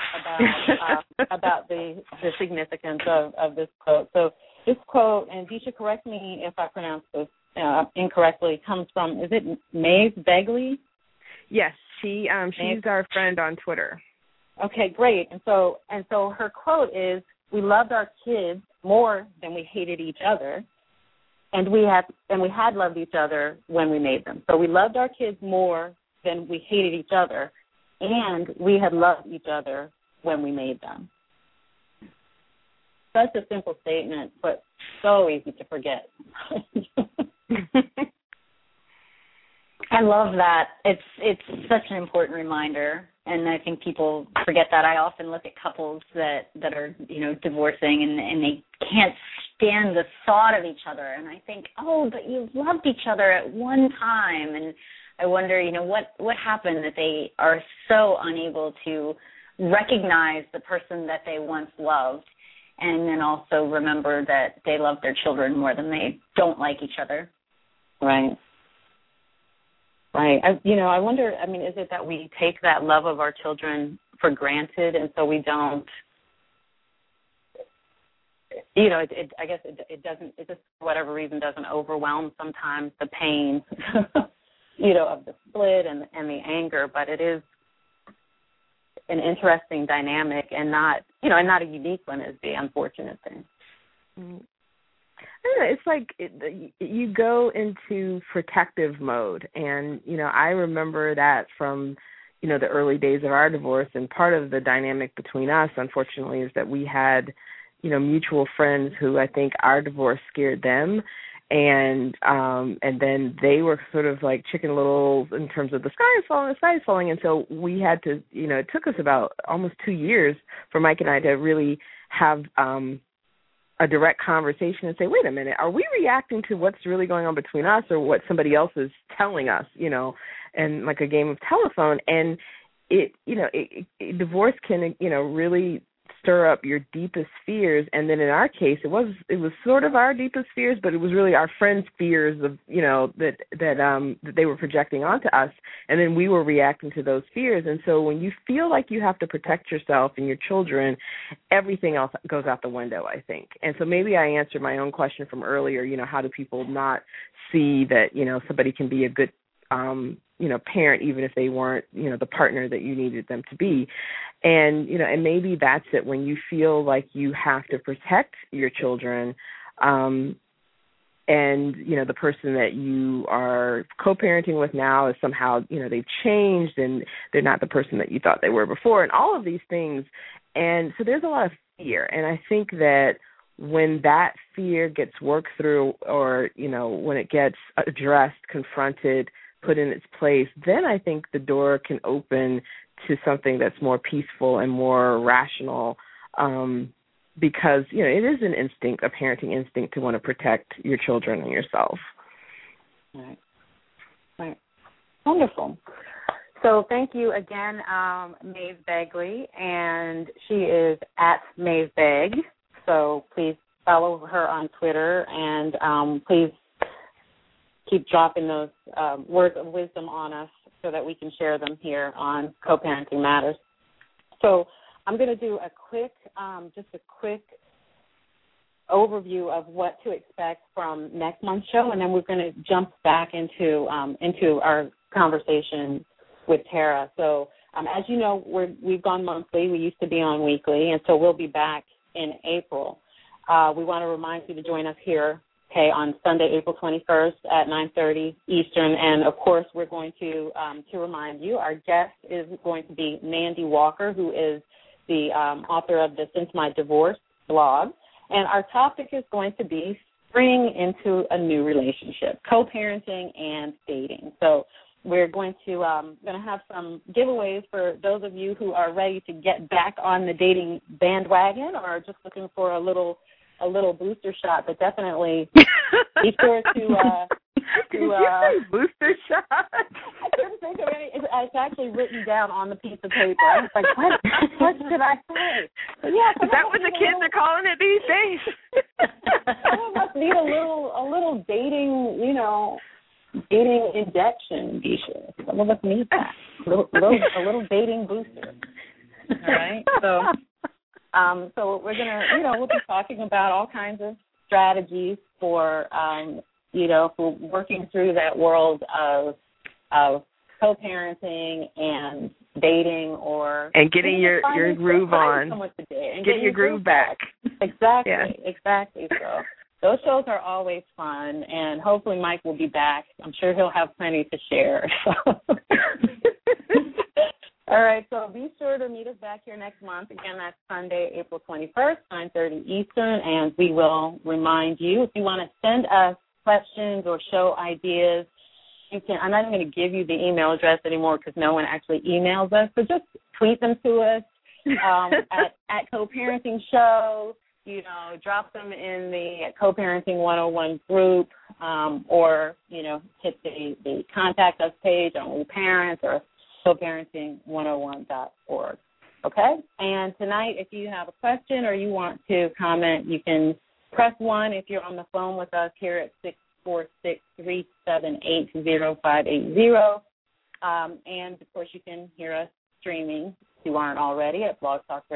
about the significance of this quote. So this quote, and Disha, correct me if I pronounce this incorrectly, comes from, is it Maeve Begley? Yes, she's our friend on Twitter. Okay, great. And so her quote is, "We loved our kids more than we hated each other. And we had loved each other when we made them." So we loved our kids more than we hated each other, and we had loved each other when we made them. Such a simple statement, but so easy to forget. I love that. It's such an important reminder, and I think people forget that. I often look at couples that are divorcing and they can't stand the thought of each other, and I think, oh, but you loved each other at one time, and I wonder, what happened that they are so unable to recognize the person that they once loved, and then also remember that they love their children more than they don't like each other. Right. Right. I wonder, is it that we take that love of our children for granted, and so we don't, I guess it doesn't, it just for whatever reason doesn't overwhelm sometimes the pain, of the split and the anger, but it is an interesting dynamic and not a unique one, is the unfortunate thing. Mm-hmm. I don't know, it's like you go into protective mode, and, I remember that from, the early days of our divorce, and part of the dynamic between us, unfortunately, is that we had, mutual friends who I think our divorce scared them, and then they were sort of like Chicken Little in terms of the sky is falling, and so we had to, it took us about almost 2 years for Mike and I to really have a direct conversation and say, wait a minute, are we reacting to what's really going on between us or what somebody else is telling us, and like a game of telephone. And divorce can, really stir up your deepest fears. And then in our case, it was sort of our deepest fears, but it was really our friends' fears of, that they were projecting onto us. And then we were reacting to those fears. And so when you feel like you have to protect yourself and your children, everything else goes out the window, I think. And so maybe I answered my own question from earlier, how do people not see that, somebody can be a good, parent, even if they weren't, the partner that you needed them to be. And, and maybe that's it, when you feel like you have to protect your children, and, the person that you are co-parenting with now is somehow, they've changed and they're not the person that you thought they were before, and all of these things. And so there's a lot of fear. And I think that when that fear gets worked through, or, when it gets addressed, confronted, put in its place, then I think the door can open to something that's more peaceful and more rational, because, you know, it is an instinct, a parenting instinct to want to protect your children and yourself. Right. Right. Wonderful. So thank you again, Maeve Begley, and she is at Maeve Beg. So please follow her on Twitter, and please keep dropping those words of wisdom on us so that we can share them here on Co-Parenting Matters. So I'm going to do a quick overview of what to expect from next month's show, and then we're going to jump back into our conversation with Tara. So as you know, we've gone monthly. We used to be on weekly, and so we'll be back in April. We want to remind you to join us here, on Sunday, April 21st at 9:30 Eastern. And, of course, we're going to remind you, our guest is going to be Mandy Walker, who is the author of the Since My Divorce blog. And our topic is going to be springing into a new relationship, co-parenting and dating. So we're going to have some giveaways for those of you who are ready to get back on the dating bandwagon or are just looking for a little booster shot, but definitely be sure to booster shot. I couldn't think of any. It's actually written down on the piece of paper. I was like, what should I say? But yeah, is that what the kids are calling it these days? Some of us need a little dating, dating injection, Disha. Some of us need that. A little dating booster. All right. So we're gonna, we'll be talking about all kinds of strategies for, for working through that world of co-parenting and dating, and getting your groove on, getting your groove back. Exactly, yeah. Exactly. So those shows are always fun, and hopefully Mike will be back. I'm sure he'll have plenty to share. So. All right, so be sure to meet us back here next month. Again, that's Sunday, April 21st, 9:30 Eastern, and we will remind you, if you want to send us questions or show ideas, you can. I'm not even going to give you the email address anymore because no one actually emails us, so just tweet them to us at Co-Parenting Show. Drop them in the Co-Parenting 101 group, or, hit the Contact Us page on We Parents or coparenting101.org. Okay? And tonight, if you have a question or you want to comment, you can press 1 if you're on the phone with us here at 646-378-0580. And, of course, you can hear us streaming, if you aren't already, at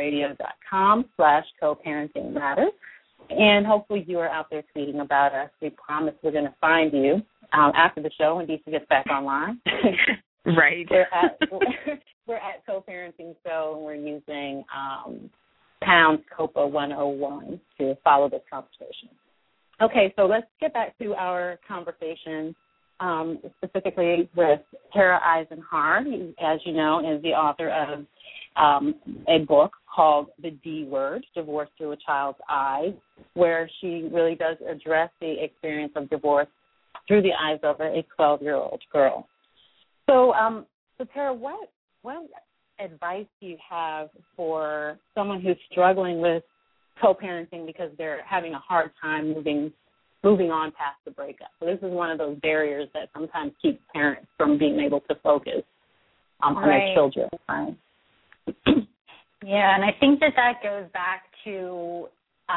blogtalkradio.com/coparentingmatters. And hopefully you are out there tweeting about us. We promise we're going to find you after the show when Disha gets back online. Right. We're at Co-Parenting Show, and we're using pound COPA 101 to follow this conversation. Okay, so let's get back to our conversation, specifically with Tara Eisenhardt, who, as you know, is the author of a book called The D Word, Divorce Through a Child's Eyes, where she really does address the experience of divorce through the eyes of a 12-year-old girl. So, Tara, what advice do you have for someone who's struggling with co-parenting because they're having a hard time moving on past the breakup? So this is one of those barriers that sometimes keeps parents from being able to focus on their children. Right? Yeah, and I think that goes back to,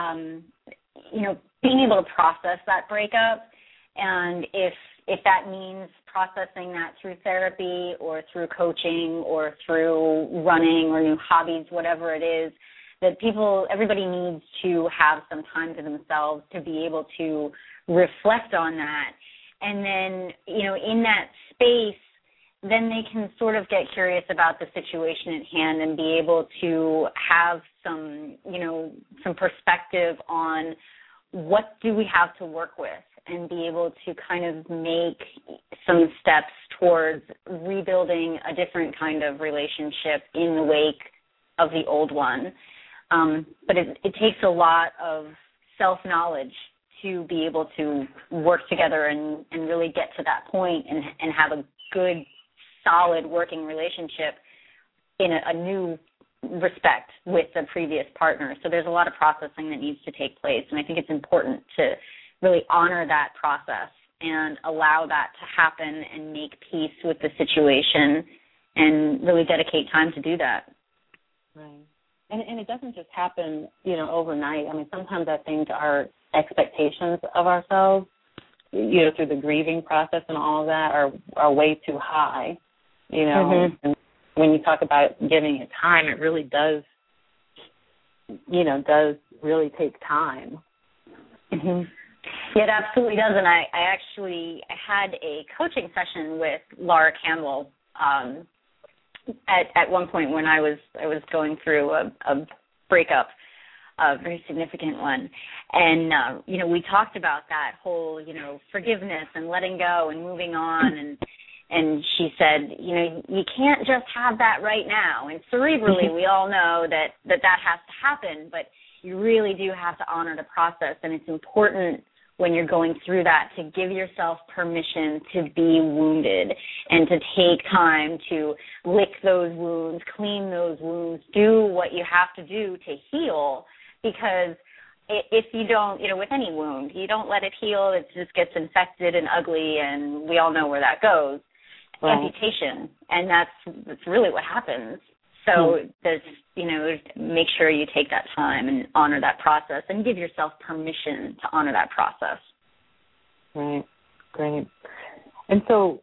being able to process that breakup, and if that means processing that through therapy or through coaching or through running or new hobbies, whatever it is, that everybody needs to have some time to themselves to be able to reflect on that. And then, in that space, then they can sort of get curious about the situation at hand and be able to have some perspective on what do we have to work with, and be able to kind of make some steps towards rebuilding a different kind of relationship in the wake of the old one. But it takes a lot of self-knowledge to be able to work together and really get to that point and have a good, solid working relationship in a new respect with the previous partner. So there's a lot of processing that needs to take place, and I think it's important to really honor that process and allow that to happen and make peace with the situation and really dedicate time to do that. Right. And it doesn't just happen, overnight. I mean, sometimes I think our expectations of ourselves, through the grieving process and all of that are way too high, And when you talk about giving it time, it really does really take time. Mm-hmm. Yeah, it absolutely does. And I actually had a coaching session with Laura Campbell at one point when I was going through a breakup, a very significant one. And, we talked about that whole, forgiveness and letting go and moving on. And she said, you can't just have that right now. And cerebrally, we all know that has to happen, but you really do have to honor the process. And it's important when you're going through that to give yourself permission to be wounded and to take time to lick those wounds, clean those wounds, do what you have to do to heal, because if you don't, with any wound, you don't let it heal, it just gets infected and ugly, and we all know where that goes. Right. Amputation, and that's really what happens. So there's, make sure you take that time and honor that process and give yourself permission to honor that process. Right. Great. And so,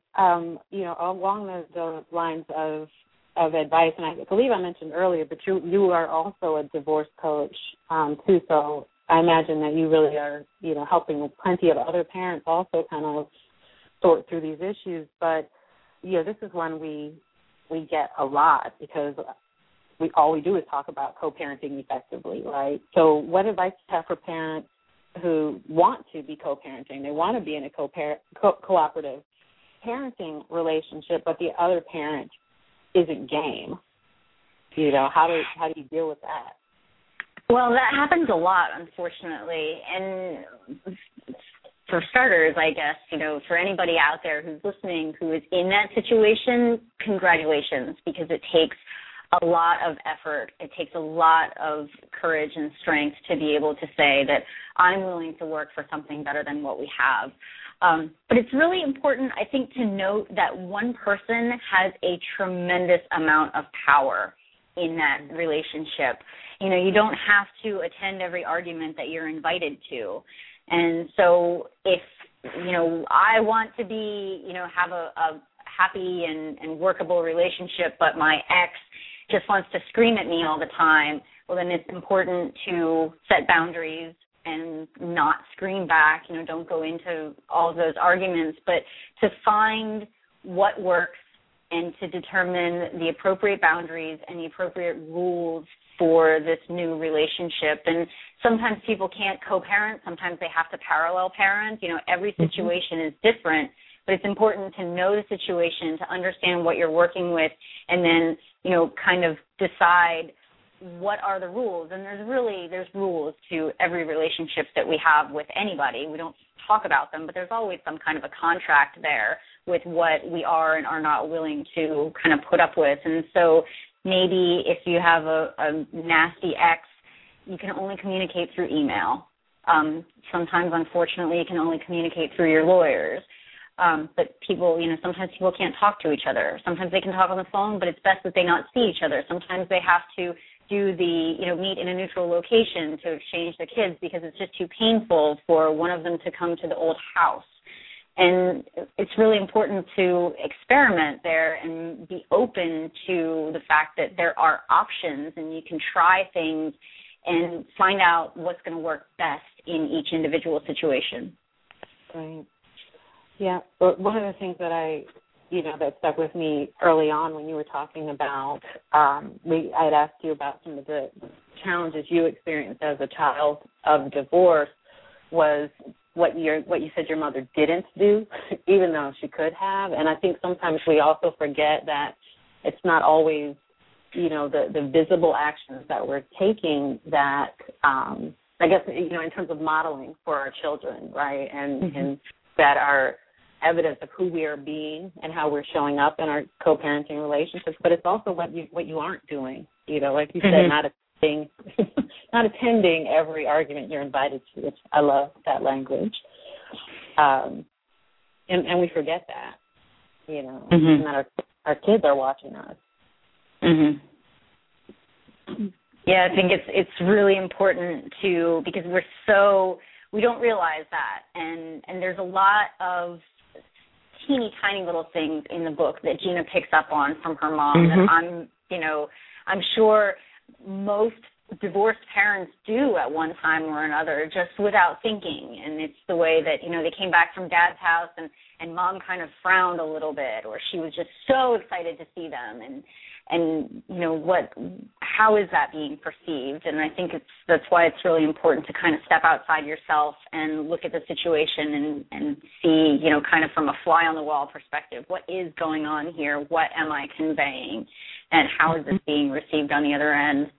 along those lines of advice, and I believe I mentioned earlier, but you are also a divorce coach too. So I imagine that you really are, helping plenty of other parents also kind of sort through these issues. But this is one we get a lot because all we do is talk about co-parenting effectively, right? So what advice do you have for parents who want to be co-parenting? They want to be in a cooperative parenting relationship, but the other parent isn't game. How do you deal with that? Well, that happens a lot, unfortunately. And for starters, I guess, for anybody out there who's listening who is in that situation, congratulations, because it takes a lot of effort. It takes a lot of courage and strength to be able to say that I'm willing to work for something better than what we have. But it's really important, I think, to note that one person has a tremendous amount of power in that relationship. You don't have to attend every argument that you're invited to. And so if, I want to be, have a happy and workable relationship, but my ex just wants to scream at me all the time, well, then it's important to set boundaries and not scream back. Don't go into all of those arguments, but to find what works and to determine the appropriate boundaries and the appropriate rules for this new relationship. And sometimes people can't co-parent. Sometimes they have to parallel parent. Every situation is different, but it's important to know the situation, to understand what you're working with, and then, kind of decide what are the rules. And there's rules to every relationship that we have with anybody. We don't talk about them, but there's always some kind of a contract there with what we are and are not willing to kind of put up with. And so maybe if you have a nasty ex, you can only communicate through email. Sometimes, unfortunately, you can only communicate through your lawyers. But people, sometimes people can't talk to each other. Sometimes they can talk on the phone, but it's best that they not see each other. Sometimes they have to do meet in a neutral location to exchange the kids because it's just too painful for one of them to come to the old house. And it's really important to experiment there and be open to the fact that there are options and you can try things and find out what's going to work best in each individual situation. Right. Yeah. But one of the things that that stuck with me early on when you were talking about, I had asked you about some of the challenges you experienced as a child of divorce was what you said your mother didn't do, even though she could have. And I think sometimes we also forget that it's not always, the visible actions that we're taking that, I guess, in terms of modeling for our children, right, and that are evidence of who we are being and how we're showing up in our co-parenting relationships, but it's also what you aren't doing. Like you said, not attending every argument you're invited to, which I love that language. And we forget that, and that our kids are watching us. Yeah, I think it's really important because we don't realize that, and there's a lot of teeny tiny little things in the book that Gina picks up on from her mom that I'm sure most divorced parents do at one time or another, just without thinking. And it's the way that, they came back from dad's house and mom kind of frowned a little bit, or she was just so excited to see them. And how is that being perceived? And I think that's why it's really important to kind of step outside yourself and look at the situation and see, kind of from a fly on the wall perspective, what is going on here? What am I conveying? And how is this being received on the other end?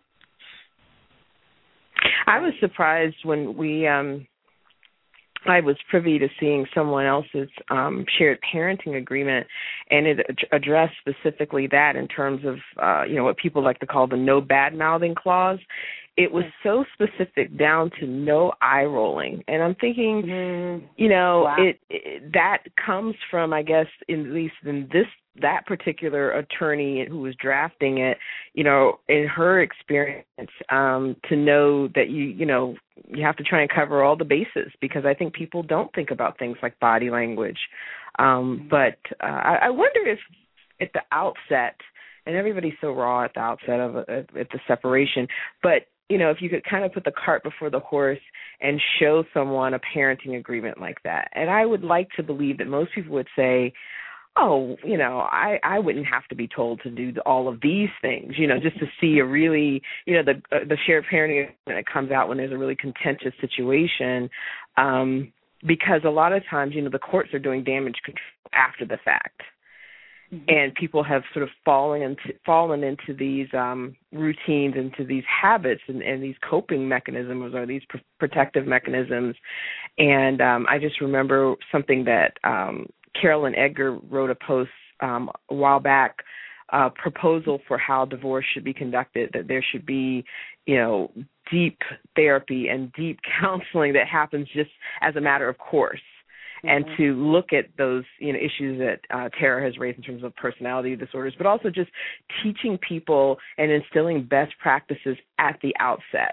I was surprised when I was privy to seeing someone else's shared parenting agreement, and it addressed specifically that in terms of, what people like to call the no bad-mouthing clause. It was so specific down to no eye rolling. And I'm thinking, wow. That comes from, I guess, at least in that particular attorney who was drafting it, in her experience, to know that you have to try and cover all the bases, because I think people don't think about things like body language. But I wonder if at the outset, and everybody's so raw at the outset of at the separation, but if you could kind of put the cart before the horse and show someone a parenting agreement like that. And I would like to believe that most people would say, oh, I wouldn't have to be told to do all of these things, just to see a really, the shared parenting agreement that comes out when there's a really contentious situation, because a lot of times, the courts are doing damage control after the fact. And people have sort of fallen into these routines, into these habits and these coping mechanisms or these protective mechanisms. And I just remember something that Carolyn Edgar wrote a post a while back, a proposal for how divorce should be conducted, that there should be, deep therapy and deep counseling that happens just as a matter of course. And to look at those, issues that Tara has raised in terms of personality disorders, but also just teaching people and instilling best practices at the outset,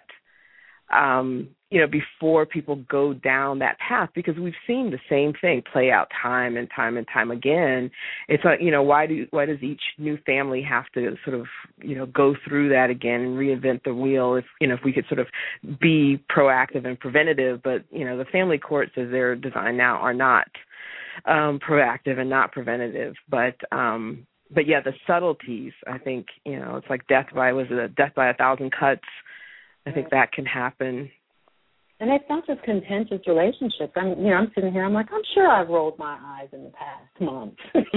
before people go down that path, because we've seen the same thing play out time and time again. It's like, why does each new family have to sort of, go through that again and reinvent the wheel if we could sort of be proactive and preventative, but, the family courts as they're designed now are not proactive and not preventative. But yeah, the subtleties, I think, it's like death by 1,000 cuts. I think that can happen. And it's not just contentious relationships. I'm sitting here, I'm sure I've rolled my eyes in the past month.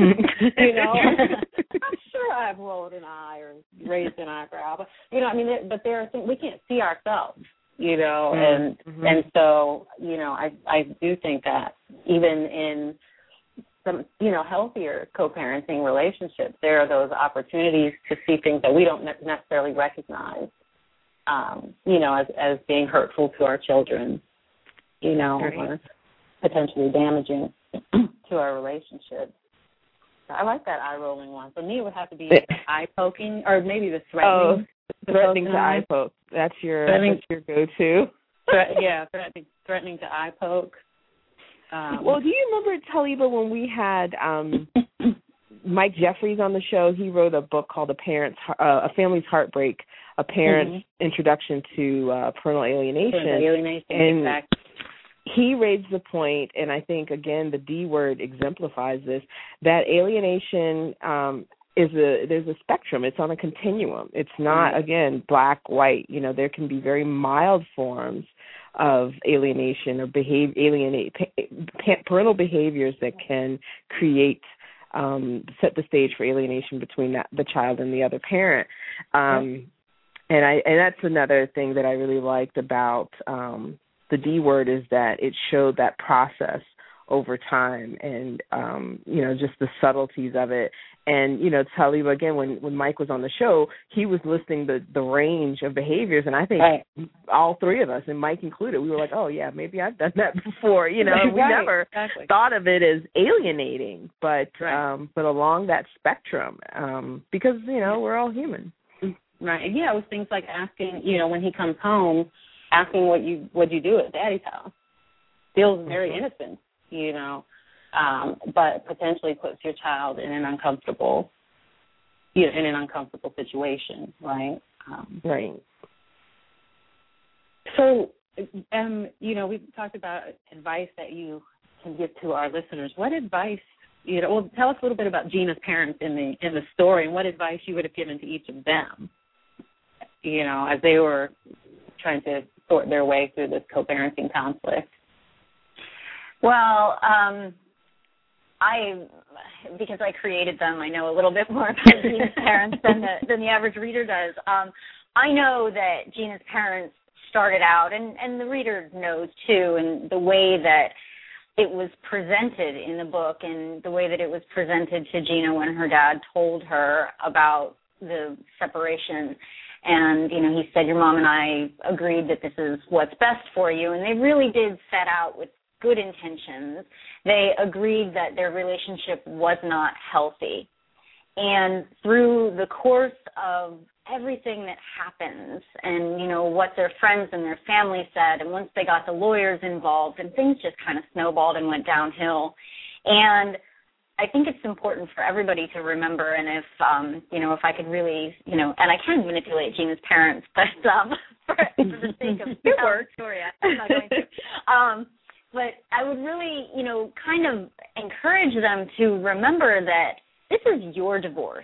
I'm sure I've rolled an eye or raised an eyebrow. But, but there are things we can't see ourselves, and so, I do think that even in some, healthier co-parenting relationships, there are those opportunities to see things that we don't necessarily recognize. As being hurtful to our children, or potentially damaging to our relationships. So I like that eye-rolling one. For me, it would have to be eye-poking, or maybe the threatening. Threatening to eye-poke. That's your go-to. Threatening to eye-poke. Well, do you remember, Taliba, when we had Mike Jeffries on the show? He wrote a book called A Family's Heartbreak, a parent's introduction to parental alienation. And exactly. He raised the point, and I think, again, the D word exemplifies this, that alienation there's a spectrum. It's on a continuum. It's not, again, black, white. There can be very mild forms of alienation or parental behaviors that can create set the stage for alienation between the child and the other parent. And that's another thing that I really liked about the D word, is that it showed that process over time, and just the subtleties of it. And Taliba, again, when Mike was on the show, he was listing the range of behaviors, and I think all three of us, and Mike included, we were like, oh yeah, maybe I've done that before. We never thought of it as alienating, but along that spectrum, because we're all human. Right. Yeah, it was things like asking, when he comes home, asking what'd you do at Daddy's house. Feels very innocent, but potentially puts your child in an uncomfortable situation, right? Right. So, we've talked about advice that you can give to our listeners. What advice, tell us a little bit about Gina's parents in the story, and what advice you would have given to each of them, as they were trying to sort their way through this co-parenting conflict. Well, because I created them, I know a little bit more about Gina's parents than the average reader does. I know that Gina's parents started out, and the reader knows too, and the way that it was presented in the book and the way that it was presented to Gina when her dad told her about the separation. And, he said, your mom and I agreed that this is what's best for you. And they really did set out with good intentions. They agreed that their relationship was not healthy. And through the course of everything that happens and, what their friends and their family said, and once they got the lawyers involved, and things just kind of snowballed and went downhill. And I think it's important for everybody to remember, and if I could really, and I can manipulate Gina's parents, but for the sake of telling the story, I'm not going to. But I would really, kind of encourage them to remember that this is your divorce.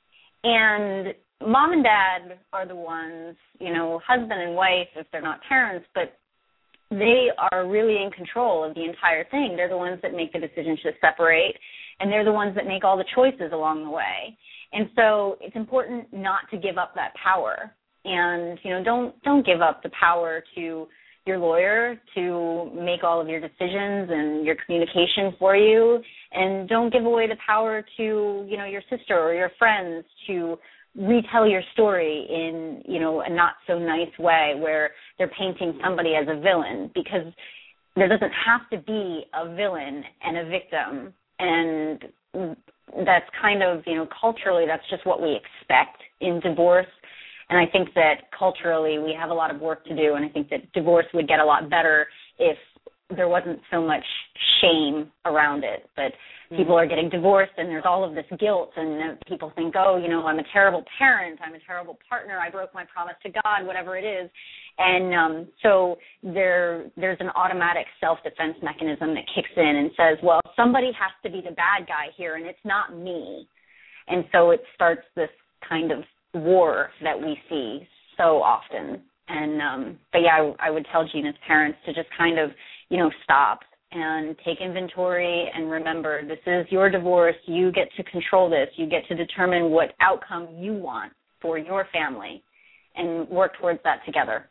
And mom and dad are the ones, husband and wife, if they're not parents, but they are really in control of the entire thing. They're the ones that make the decision to separate, and they're the ones that make all the choices along the way. And so it's important not to give up that power. And, don't give up the power to your lawyer to make all of your decisions and your communication for you. And don't give away the power to, your sister or your friends to retell your story in, a not so nice way where they're painting somebody as a villain, because there doesn't have to be a villain and a victim. And that's kind of, culturally, that's just what we expect in divorce. And I think that culturally we have a lot of work to do, and I think that divorce would get a lot better if there wasn't so much shame around it. But people are getting divorced, and there's all of this guilt, and people think, oh, I'm a terrible parent, I'm a terrible partner, I broke my promise to God, whatever it is. And so there's an automatic self-defense mechanism that kicks in and says, well, somebody has to be the bad guy here, and it's not me. And so it starts this kind of war that we see so often. And but yeah, I would tell Gina's parents to just kind of, stop and take inventory and remember, this is your divorce. You get to control this. You get to determine what outcome you want for your family and work towards that together.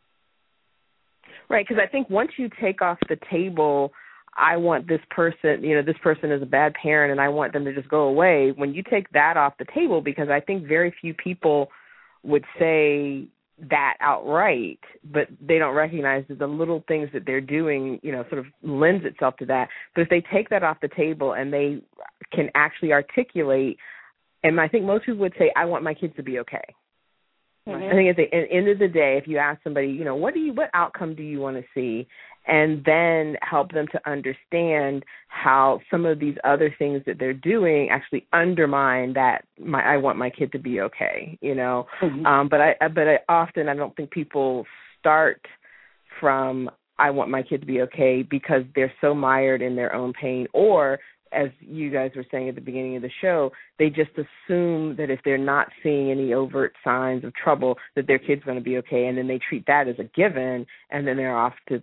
Right, because I think once you take off the table, I want this person, this person is a bad parent and I want them to just go away. When you take that off the table, because I think very few people would say that outright, but they don't recognize that the little things that they're doing, sort of lends itself to that. But if they take that off the table and they can actually articulate, and I think most people would say, I want my kids to be okay. Mm-hmm. I think at the end of the day, if you ask somebody, what outcome do you want to see? And then help them to understand how some of these other things that they're doing actually undermine that I want my kid to be okay, Mm-hmm. But I often don't think people start from I want my kid to be okay because they're so mired in their own pain, or as you guys were saying at the beginning of the show, they just assume that if they're not seeing any overt signs of trouble, that their kid's going to be okay, and then they treat that as a given, and then they're off to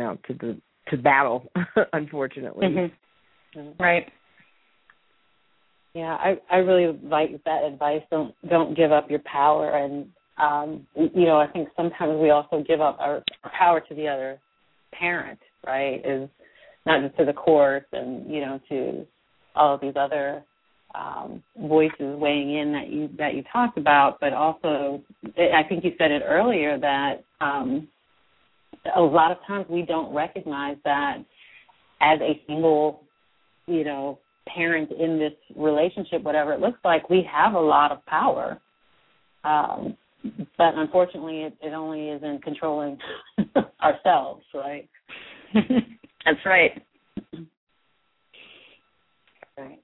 to battle, unfortunately. Mm-hmm. Right. Yeah, I really like that advice. Don't give up your power, and I think sometimes we also give up our power to the other parent. Right? Is not just to the course and, you know, to all of these other voices weighing in that you talked about, but also, I think you said it earlier, that a lot of times we don't recognize that as a single, you know, parent in this relationship, whatever it looks like, we have a lot of power. But unfortunately, it only is in controlling ourselves, right? That's right. Right.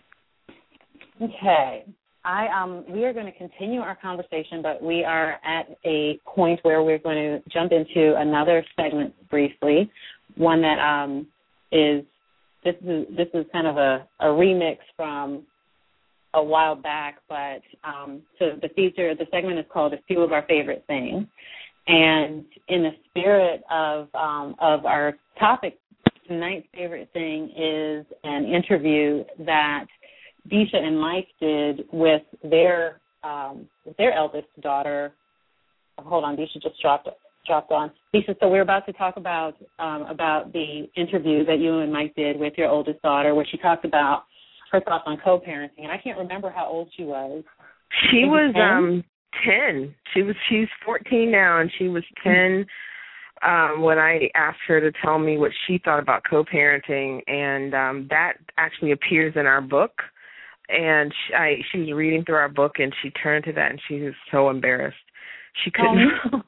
Okay. We are going to continue our conversation, but we are at a point where we're going to jump into another segment briefly, one that this is kind of a remix from a while back, but so the segment is called A Few of Our Favorite Things. And in the spirit of our topic, tonight's favorite thing is an interview that Deisha and Mike did with their eldest daughter. Hold on, Deisha just dropped on. Deisha, so we're about to talk about the interview that you and Mike did with your oldest daughter, where she talked about her thoughts on co-parenting. And I can't remember how old she was. She was 10. She's 14 now, and she was 10 when I asked her to tell me what she thought about co-parenting, and that actually appears in our book. And she was reading through our book, and she turned to that, and she was so embarrassed. She couldn't.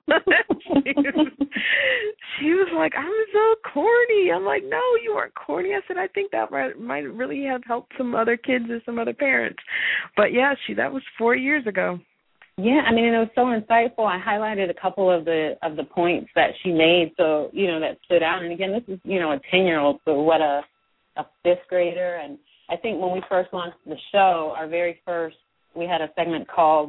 She was like, "I'm so corny." I'm like, "No, you weren't corny." I said, "I think that might really have helped some other kids or some other parents." But yeah, that was 4 years ago. Yeah, I mean, and it was so insightful. I highlighted a couple of the points that she made, so, you know, that stood out. And again, this is, you know, a 10-year-old, so what a fifth grader. And I think when we first launched the show, our very first, we had a segment called,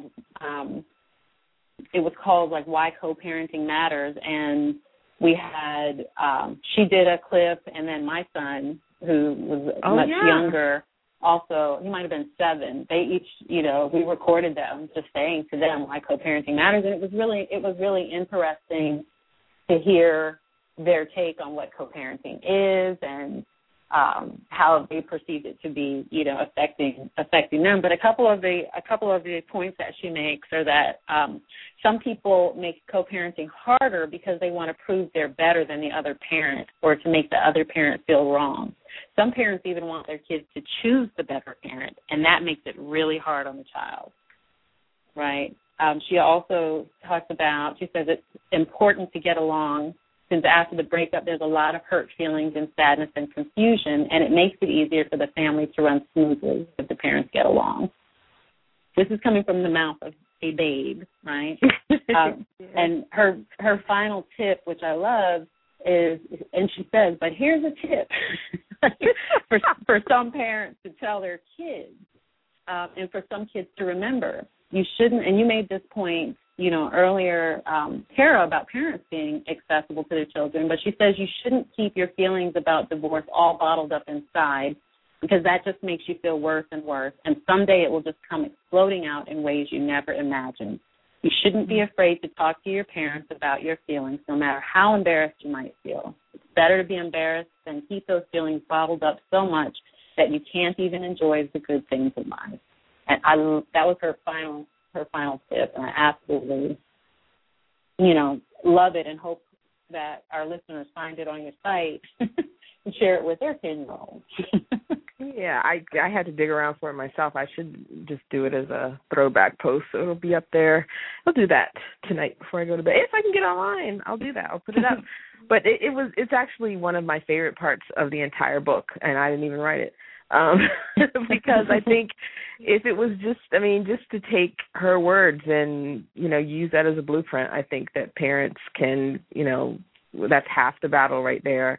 it was called like Why Co-Parenting Matters, and we had, she did a clip, and then my son, who was much younger, also, he might have been 7. They each, you know, we recorded them just saying to them why co-parenting matters, and it was really interesting to hear their take on what co-parenting is and how they perceived it to be, you know, affecting them. But a couple of the points that she makes are that some people make co-parenting harder because they want to prove they're better than the other parent or to make the other parent feel wrong. Some parents even want their kids to choose the better parent, and that makes it really hard on the child, right? She also talks about, she says it's important to get along, since after the breakup there's a lot of hurt feelings and sadness and confusion, and it makes it easier for the family to run smoothly if the parents get along. This is coming from the mouth of a babe, right? And her final tip, which I love, is, and she says, but here's a tip for some parents to tell their kids, and for some kids to remember. You shouldn't, and you made this point, you know, earlier, Tara, about parents being accessible to their children, but she says you shouldn't keep your feelings about divorce all bottled up inside, because that just makes you feel worse and worse, and someday it will just come exploding out in ways you never imagined. You shouldn't be afraid to talk to your parents about your feelings, no matter how embarrassed you might feel. It's better to be embarrassed than keep those feelings bottled up so much that you can't even enjoy the good things in life. And that was her final tip, and I absolutely, you know, love it and hope that our listeners find it on your site and share it with their 10-year-olds. Yeah, I had to dig around for it myself. I should just do it as a throwback post, so it'll be up there. I'll do that tonight before I go to bed. If I can get online, I'll do that. I'll put it up. But it's actually one of my favorite parts of the entire book, and I didn't even write it. Because I think if it was just to take her words and, you know, use that as a blueprint, I think that parents can, you know, that's half the battle right there.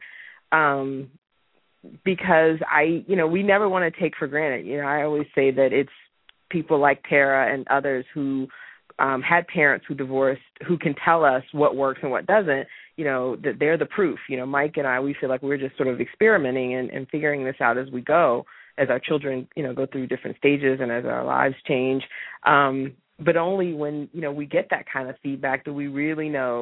Because we never want to take for granted. You know, I always say that it's people like Tara and others who had parents who divorced, who can tell us what works and what doesn't, you know, that they're the proof. You know, Mike and I, we feel like we're just sort of experimenting and figuring this out as we go, as our children, you know, go through different stages and as our lives change. But only when, you know, we get that kind of feedback do we really know,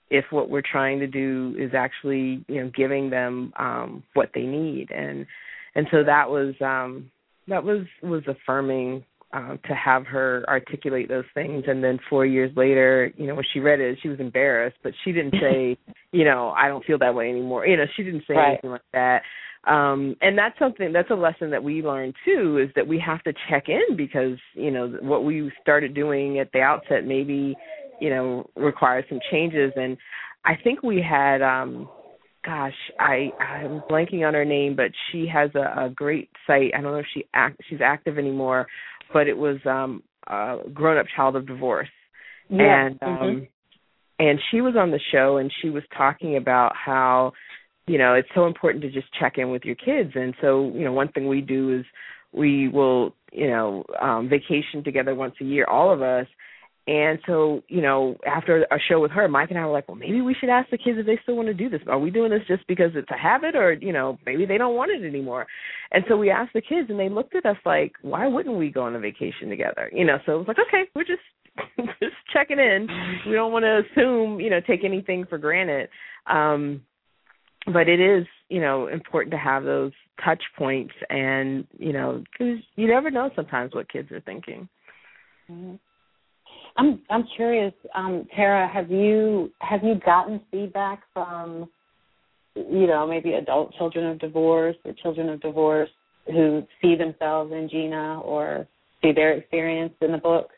if what we're trying to do is actually, giving them what they need. And so that was affirming to have her articulate those things. And then 4 years later, when she read it, she was embarrassed, but she didn't say, I don't feel that way anymore. She didn't say anything like that. And that's a lesson that we learned too, is that we have to check in, because, what we started doing at the outset maybe, requires some changes. And I think we had, I'm blanking on her name, but she has a great site. I don't know if she's active anymore, but it was Grown Up Child of Divorce. Yeah. And she was on the show, and she was talking about how, it's so important to just check in with your kids. And so, one thing we do is we will, vacation together once a year, all of us. And so, after a show with her, Mike and I were like, well, maybe we should ask the kids if they still want to do this. Are we doing this just because it's a habit, or, maybe they don't want it anymore? And so we asked the kids, and they looked at us like, why wouldn't we go on a vacation together? So it was like, okay, we're just checking in. We don't want to assume, take anything for granted. But it is, important to have those touch points, and, because you never know sometimes what kids are thinking. Mm-hmm. I'm curious, Tara, have you gotten feedback from, maybe adult children of divorce or children of divorce who see themselves in Gina or see their experience in the book?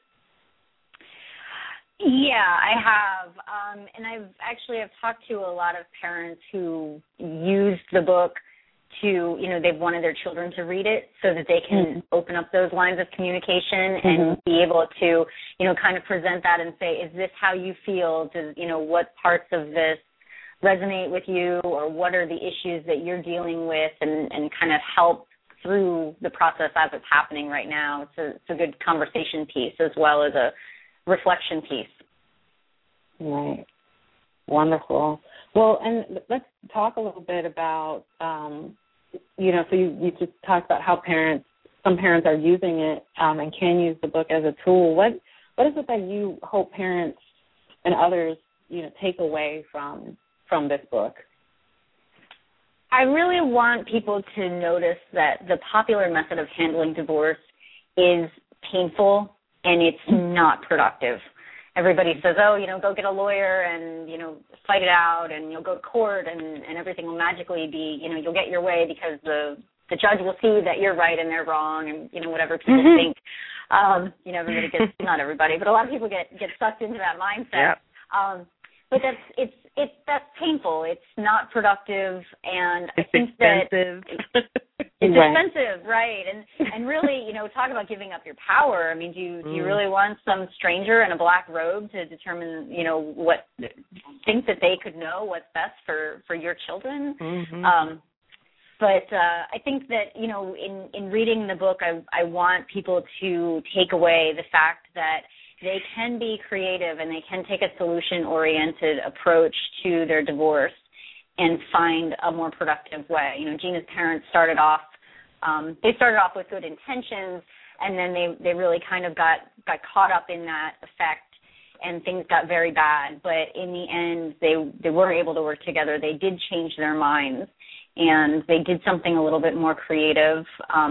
Yeah, I have. And I've talked to a lot of parents who used the book to, they've wanted their children to read it so that they can open up those lines of communication and be able to, kind of present that and say, is this how you feel? Does, what parts of this resonate with you, or what are the issues that you're dealing with, and kind of help through the process as it's happening right now. It's a good conversation piece as well as a reflection piece. Right. Wonderful. Well, and let's talk a little bit about, so you just talked about how some parents are using it and can use the book as a tool. What is it that you hope parents and others, take away from this book? I really want people to notice that the popular method of handling divorce is painful and it's not productive. Everybody says, go get a lawyer and, fight it out, and you'll go to court and everything will magically be, you'll get your way because the judge will see that you're right and they're wrong, and, whatever people think. Everybody gets, not everybody, but a lot of people get sucked into that mindset. Yep. But that's painful. It's not productive, and it's I think expensive. It's expensive, right? And really, talk about giving up your power. I mean, do you really want some stranger in a black robe to determine, what think that they could know what's best for your children? Mm-hmm. But I think that, in reading the book, I want people to take away the fact that they can be creative and they can take a solution-oriented approach to their divorce and find a more productive way. Gina's parents started off with good intentions, and then they really kind of got caught up in that effect, and things got very bad. But in the end, they were able to work together. They did change their minds, and they did something a little bit more creative.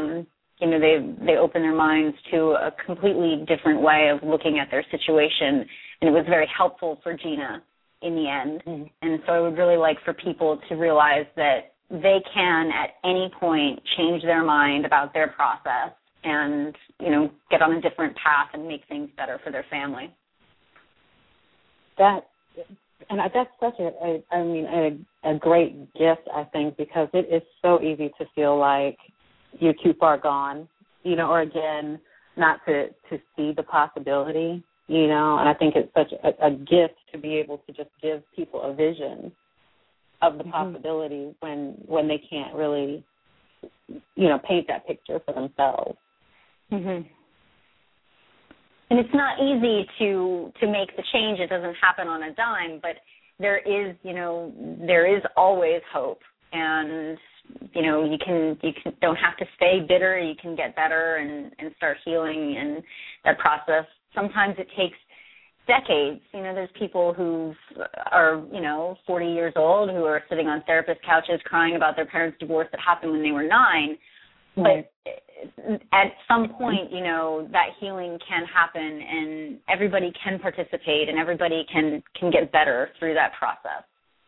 They opened their minds to a completely different way of looking at their situation, and it was very helpful for Gina in the end. Mm-hmm. And so I would really like for people to realize that they can at any point change their mind about their process and, get on a different path and make things better for their family. That's such a great gift, I think, because it is so easy to feel like you're too far gone, or again, not to see the possibility, and I think it's such a gift to be able to just give people a vision of the possibility when they can't really, paint that picture for themselves. Mm-hmm. And it's not easy to make the change. It doesn't happen on a dime, but there is always hope, and you don't have to stay bitter. You can get better and start healing in that process. Sometimes it takes decades. You know, there's people who are, 40 years old who are sitting on therapist couches crying about their parents' divorce that happened when they were 9. But at some point, that healing can happen, and everybody can participate, and everybody can get better through that process.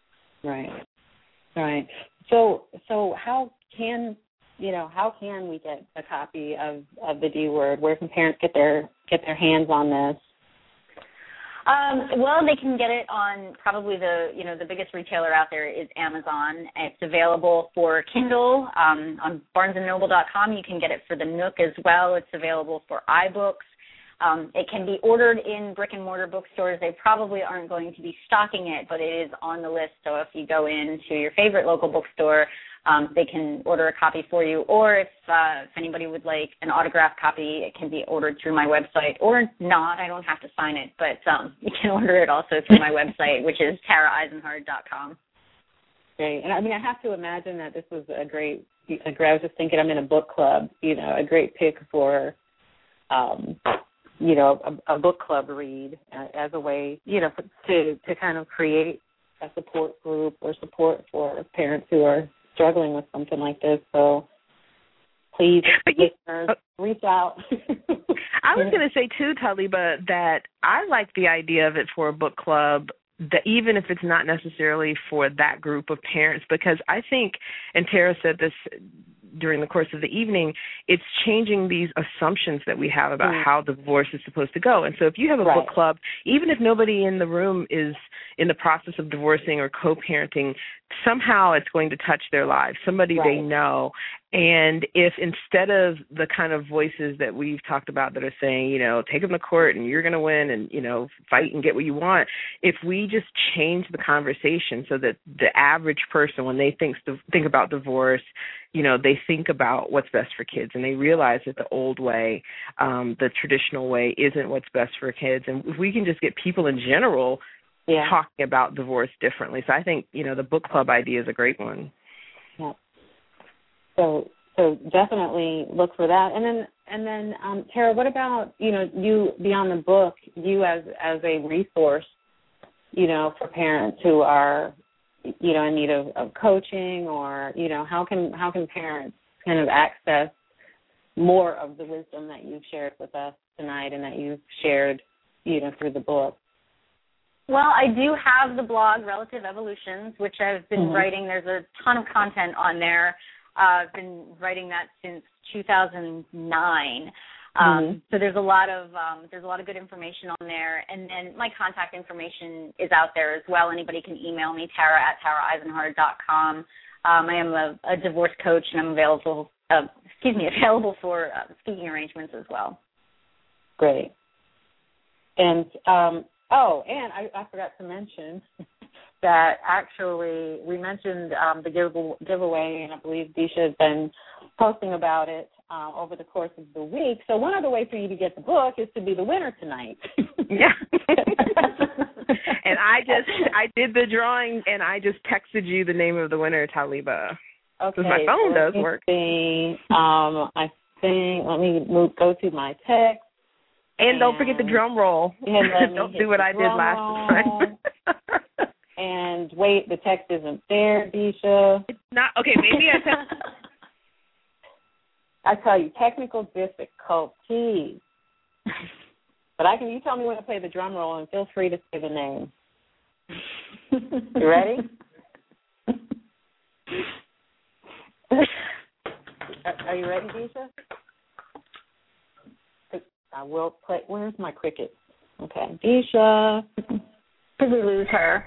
Right. So how can we get a copy of the D Word? Where can parents get their hands on this? Well, they can get it on probably the biggest retailer out there is Amazon. It's available for Kindle on BarnesandNoble.com. You can get it for the Nook as well. It's available for iBooks. It can be ordered in brick-and-mortar bookstores. They probably aren't going to be stocking it, but it is on the list. So if you go into your favorite local bookstore, they can order a copy for you. Or if anybody would like an autographed copy, it can be ordered through my website. Or not, I don't have to sign it, but you can order it also through my website, which is TaraEisenhard.com. Great. And, I have to imagine that this was a great I was just thinking I'm in a book club, a great pick for a book club read as a way, to kind of create a support group or support for parents who are struggling with something like this. So please, listeners, reach out. I was going to say, too, Taliba, that I like the idea of it for a book club, that even if it's not necessarily for that group of parents, because I think, and Tara said this during the course of the evening, it's changing these assumptions that we have about how divorce is supposed to go. And so if you have a book club, even if nobody in the room is in the process of divorcing or co-parenting, somehow it's going to touch their lives, somebody they know. And if instead of the kind of voices that we've talked about that are saying, take them to court and you're going to win and, fight and get what you want, if we just change the conversation so that the average person, when they think about divorce, they think about what's best for kids, and they realize that the old way, the traditional way, isn't what's best for kids. And if we can just get people in general talking about divorce differently. So I think, the book club idea is a great one. Yeah. So definitely look for that. And then Tara, what about, you beyond the book, you as a resource, for parents who are, in need of coaching, or, how can parents kind of access more of the wisdom that you've shared with us tonight and that you've shared, through the book? Well, I do have the blog Relative Evolutions, which I've been writing. There's a ton of content on there. I've been writing that since 2009. So there's a lot of good information on there, and then my contact information is out there as well. Anybody can email me, Tara@TaraEisenhard.com. I am a divorce coach, and I'm available for speaking arrangements as well. Great. And and I forgot to mention that actually we mentioned the giveaway, and I believe Disha has been posting about it over the course of the week. So one other way for you to get the book is to be the winner tonight. Yeah. And I did the drawing, and I just texted you the name of the winner, Taliba. Okay. My phone does work. I think, let me go to my text. And don't forget the drum roll. Don't do what I did last time. And wait, the text isn't there, Disha. It's not. Okay, maybe I tell you, technical difficulties. But you tell me when to play the drum roll, and feel free to say the name. You ready? Are you ready, Disha? I will play. Where's my cricket? Okay, Disha. Did we lose her?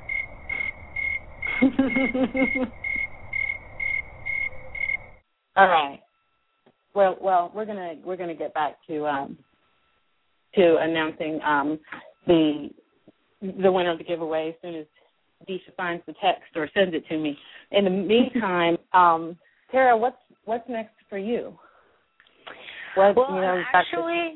All right. Well, we're gonna get back to announcing the winner of the giveaway as soon as Disha finds the text or sends it to me. In the meantime, Tara, what's next for you? Actually,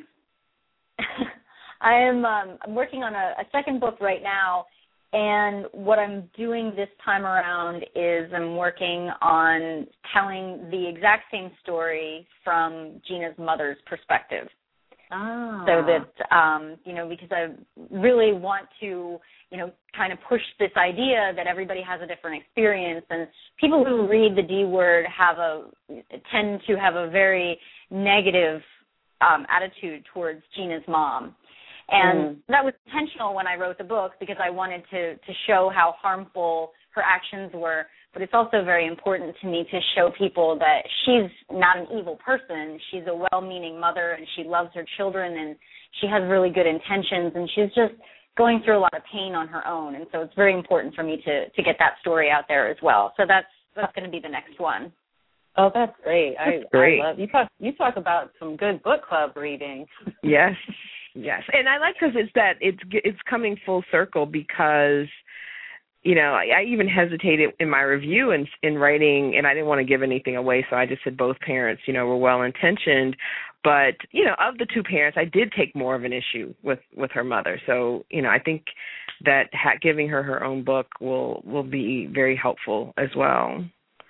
I'm working on a second book right now, and what I'm doing this time around is I'm working on telling the exact same story from Gina's mother's perspective. So that, because I really want to, kind of push this idea that everybody has a different experience, and people who read the D Word tend to have a very negative attitude towards Gina's mom. And that was intentional when I wrote the book, because I wanted to show how harmful her actions were. But it's also very important to me to show people that she's not an evil person. She's a well-meaning mother, and she loves her children, and she has really good intentions, and she's just going through a lot of pain on her own. And so it's very important for me to get that story out there as well. So that's going to be the next one. Oh, that's great. That's great. I love you talk about some good book club reading. Yes. And I like because it's coming full circle, because I even hesitated in my review in writing, and I didn't want to give anything away, so I just said both parents, were well-intentioned. But, of the two parents, I did take more of an issue with her mother. So, I think that giving her own book will be very helpful as well.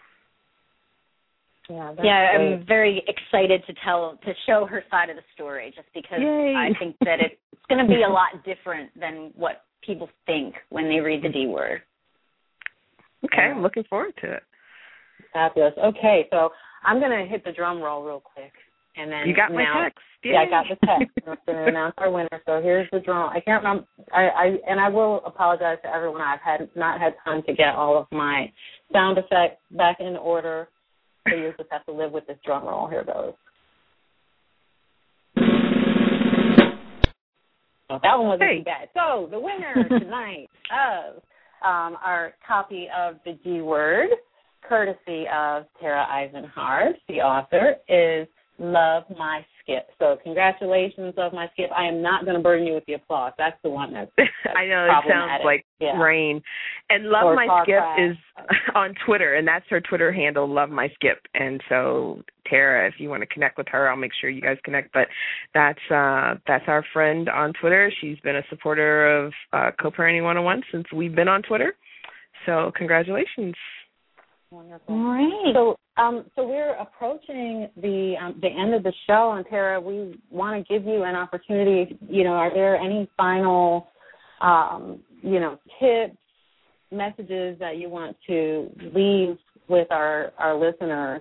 Yeah, I'm very excited to show her side of the story, just because I think that it's going to be a lot different than what people think when they read the D Word. Okay, I'm looking forward to it. Fabulous. Okay, so I'm going to hit the drum roll real quick. And then you got my text. Yay. Yeah, I got the text. I'm going to announce our winner. So here's the drum. I can't remember. I will apologize to everyone. I've not had time to get all of my sound effects back in order. So you just have to live with this drum roll. Here goes. Oh, that one wasn't too bad. So the winner tonight of our copy of the D Word, courtesy of Tara Eisenhart, the author, is Love My Skip. So congratulations, Love My Skip. I am not going to burden you with the applause. That's the one that's I know, it sounds like rain. And Love My Skip is on Twitter, and that's her Twitter handle, Love My Skip. And so, Tara, if you want to connect with her, I'll make sure you guys connect. But that's our friend on Twitter. She's been a supporter of Co-Parenting 101 since we've been on Twitter. So congratulations. Wonderful. All right. So we're approaching the end of the show, and Tara, we want to give you an opportunity. Are there any final, tips, messages that you want to leave with our listeners,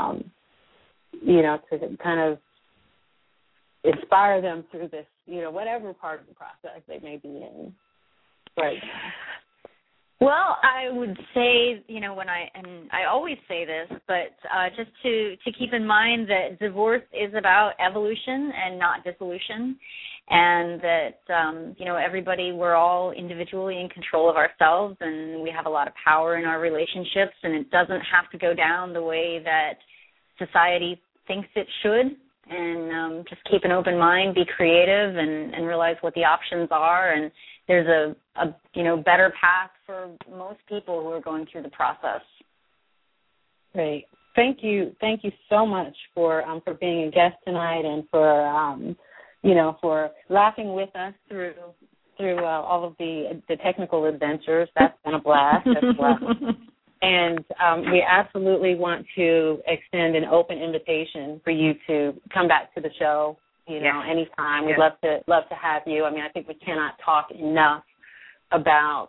to kind of inspire them through this, whatever part of the process they may be in right now? Well, I would say, I always say this, but just to keep in mind that divorce is about evolution and not dissolution, and that, everybody, we're all individually in control of ourselves, and we have a lot of power in our relationships, and it doesn't have to go down the way that society thinks it should. And just keep an open mind, be creative, and realize what the options are, and there's a better path for most people who are going through the process. Great. Thank you so much for being a guest tonight, and for for laughing with us through all of the technical adventures. That's been a blast. And we absolutely want to extend an open invitation for you to come back to the show, anytime. We'd love to have you. I mean, I think we cannot talk enough about,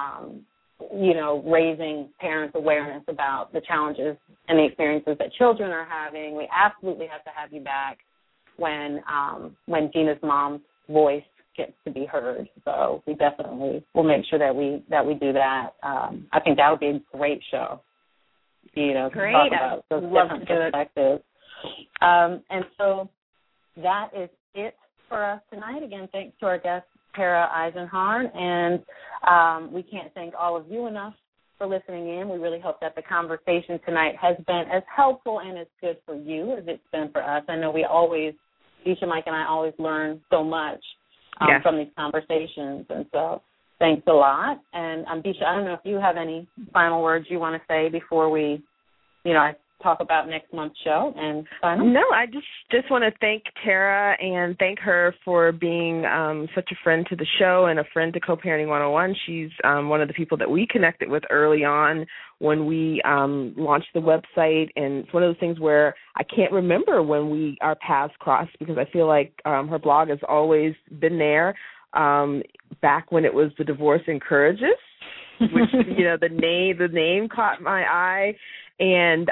raising parents' awareness about the challenges and the experiences that children are having. We absolutely have to have you back when Gina's mom's voice gets to be heard. So we definitely will make sure that we do that. I think that would be a great show. Great. Talk about those different perspectives. And so that is it for us tonight. Again, thanks to our guest, Tara Eisenhart, and we can't thank all of you enough for listening in. We really hope that the conversation tonight has been as helpful and as good for you as it's been for us. I know we always, Disha, Mike, and I always learn so much from these conversations, and so thanks a lot. And Disha, I don't know if you have any final words you want to say before we, I talk about next month's show and sign off? No, I just want to thank Tara and thank her for being such a friend to the show and a friend to Co-Parenting 101. She's one of the people that we connected with early on when we launched the website, and it's one of those things where I can't remember when our paths crossed, because I feel like her blog has always been there back when it was The Divorce Encourages, which, the name caught my eye. And,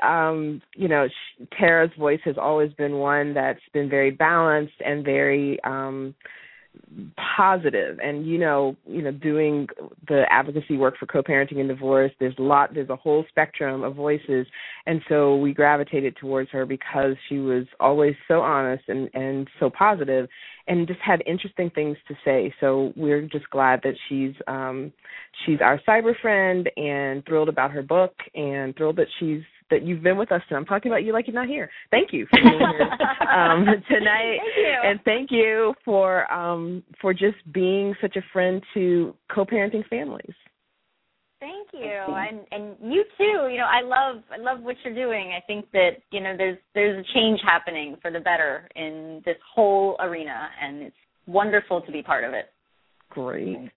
Tara's voice has always been one that's been very balanced and very positive. And, doing the advocacy work for co-parenting and divorce, there's a whole spectrum of voices. And so we gravitated towards her because she was always so honest and so positive and just had interesting things to say. So we're just glad that she's our cyber friend, and thrilled about her book, and thrilled that you've been with us. And I'm talking about you like you're not here. Thank you for being here tonight. Thank you. And thank you for just being such a friend to co-parenting families. Thank you, and you too. I love what you're doing. I think that there's a change happening for the better in this whole arena, and it's wonderful to be part of it. Great.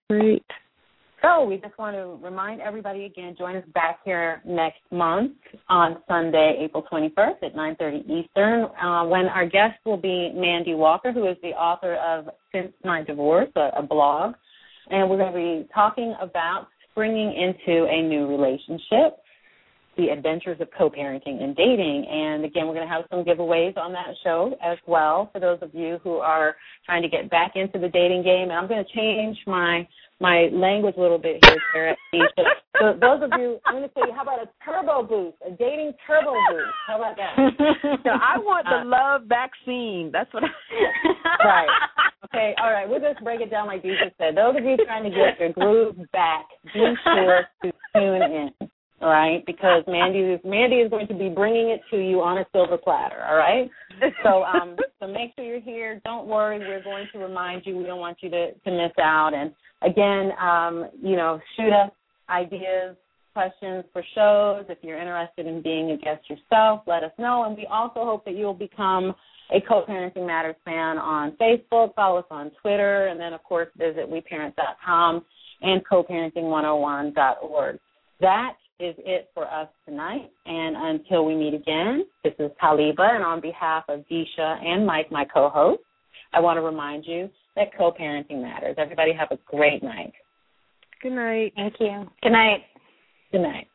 So we just want to remind everybody again, join us back here next month on Sunday, April 21st at 9:30 Eastern, when our guest will be Mandy Walker, who is the author of Since My Divorce, a blog, and we're going to be talking about bringing into a new relationship, the adventures of co-parenting and dating. And again, we're going to have some giveaways on that show as well for those of you who are trying to get back into the dating game. And I'm going to change my language a little bit here, Tara. So those of you, I'm going to say, how about a turbo boost, a dating turbo boost? How about that? So I want the love vaccine. That's what Right. Okay, all right. We'll just break it down like Deisha said. Those of you trying to get your groove back, be sure to tune in, all right? Because Mandy is going to be bringing it to you on a silver platter, all right? So make sure you're here. Don't worry. We're going to remind you. We don't want you to miss out. And, again, shoot us ideas, questions for shows. If you're interested in being a guest yourself, let us know. And we also hope that you'll become a Co-Parenting Matters fan on Facebook, follow us on Twitter, and then, of course, visit weparent.com and coparenting101.org. That is it for us tonight. And until we meet again, this is Taliba, and on behalf of Deisha and Mike, my co-host, I want to remind you that co-parenting matters. Everybody have a great night. Good night. Thank you. Good night. Good night.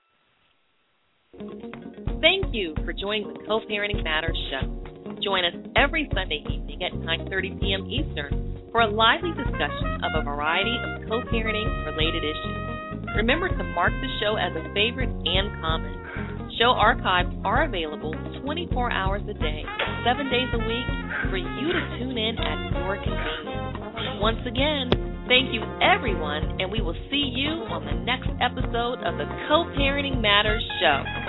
Thank you for joining the Co-Parenting Matters show. Join us every Sunday evening at 9:30 p.m. Eastern for a lively discussion of a variety of co-parenting-related issues. Remember to mark the show as a favorite and comment. Show archives are available 24 hours a day, 7 days a week, for you to tune in at your convenience. Once again, thank you, everyone, and we will see you on the next episode of the Co-Parenting Matters show.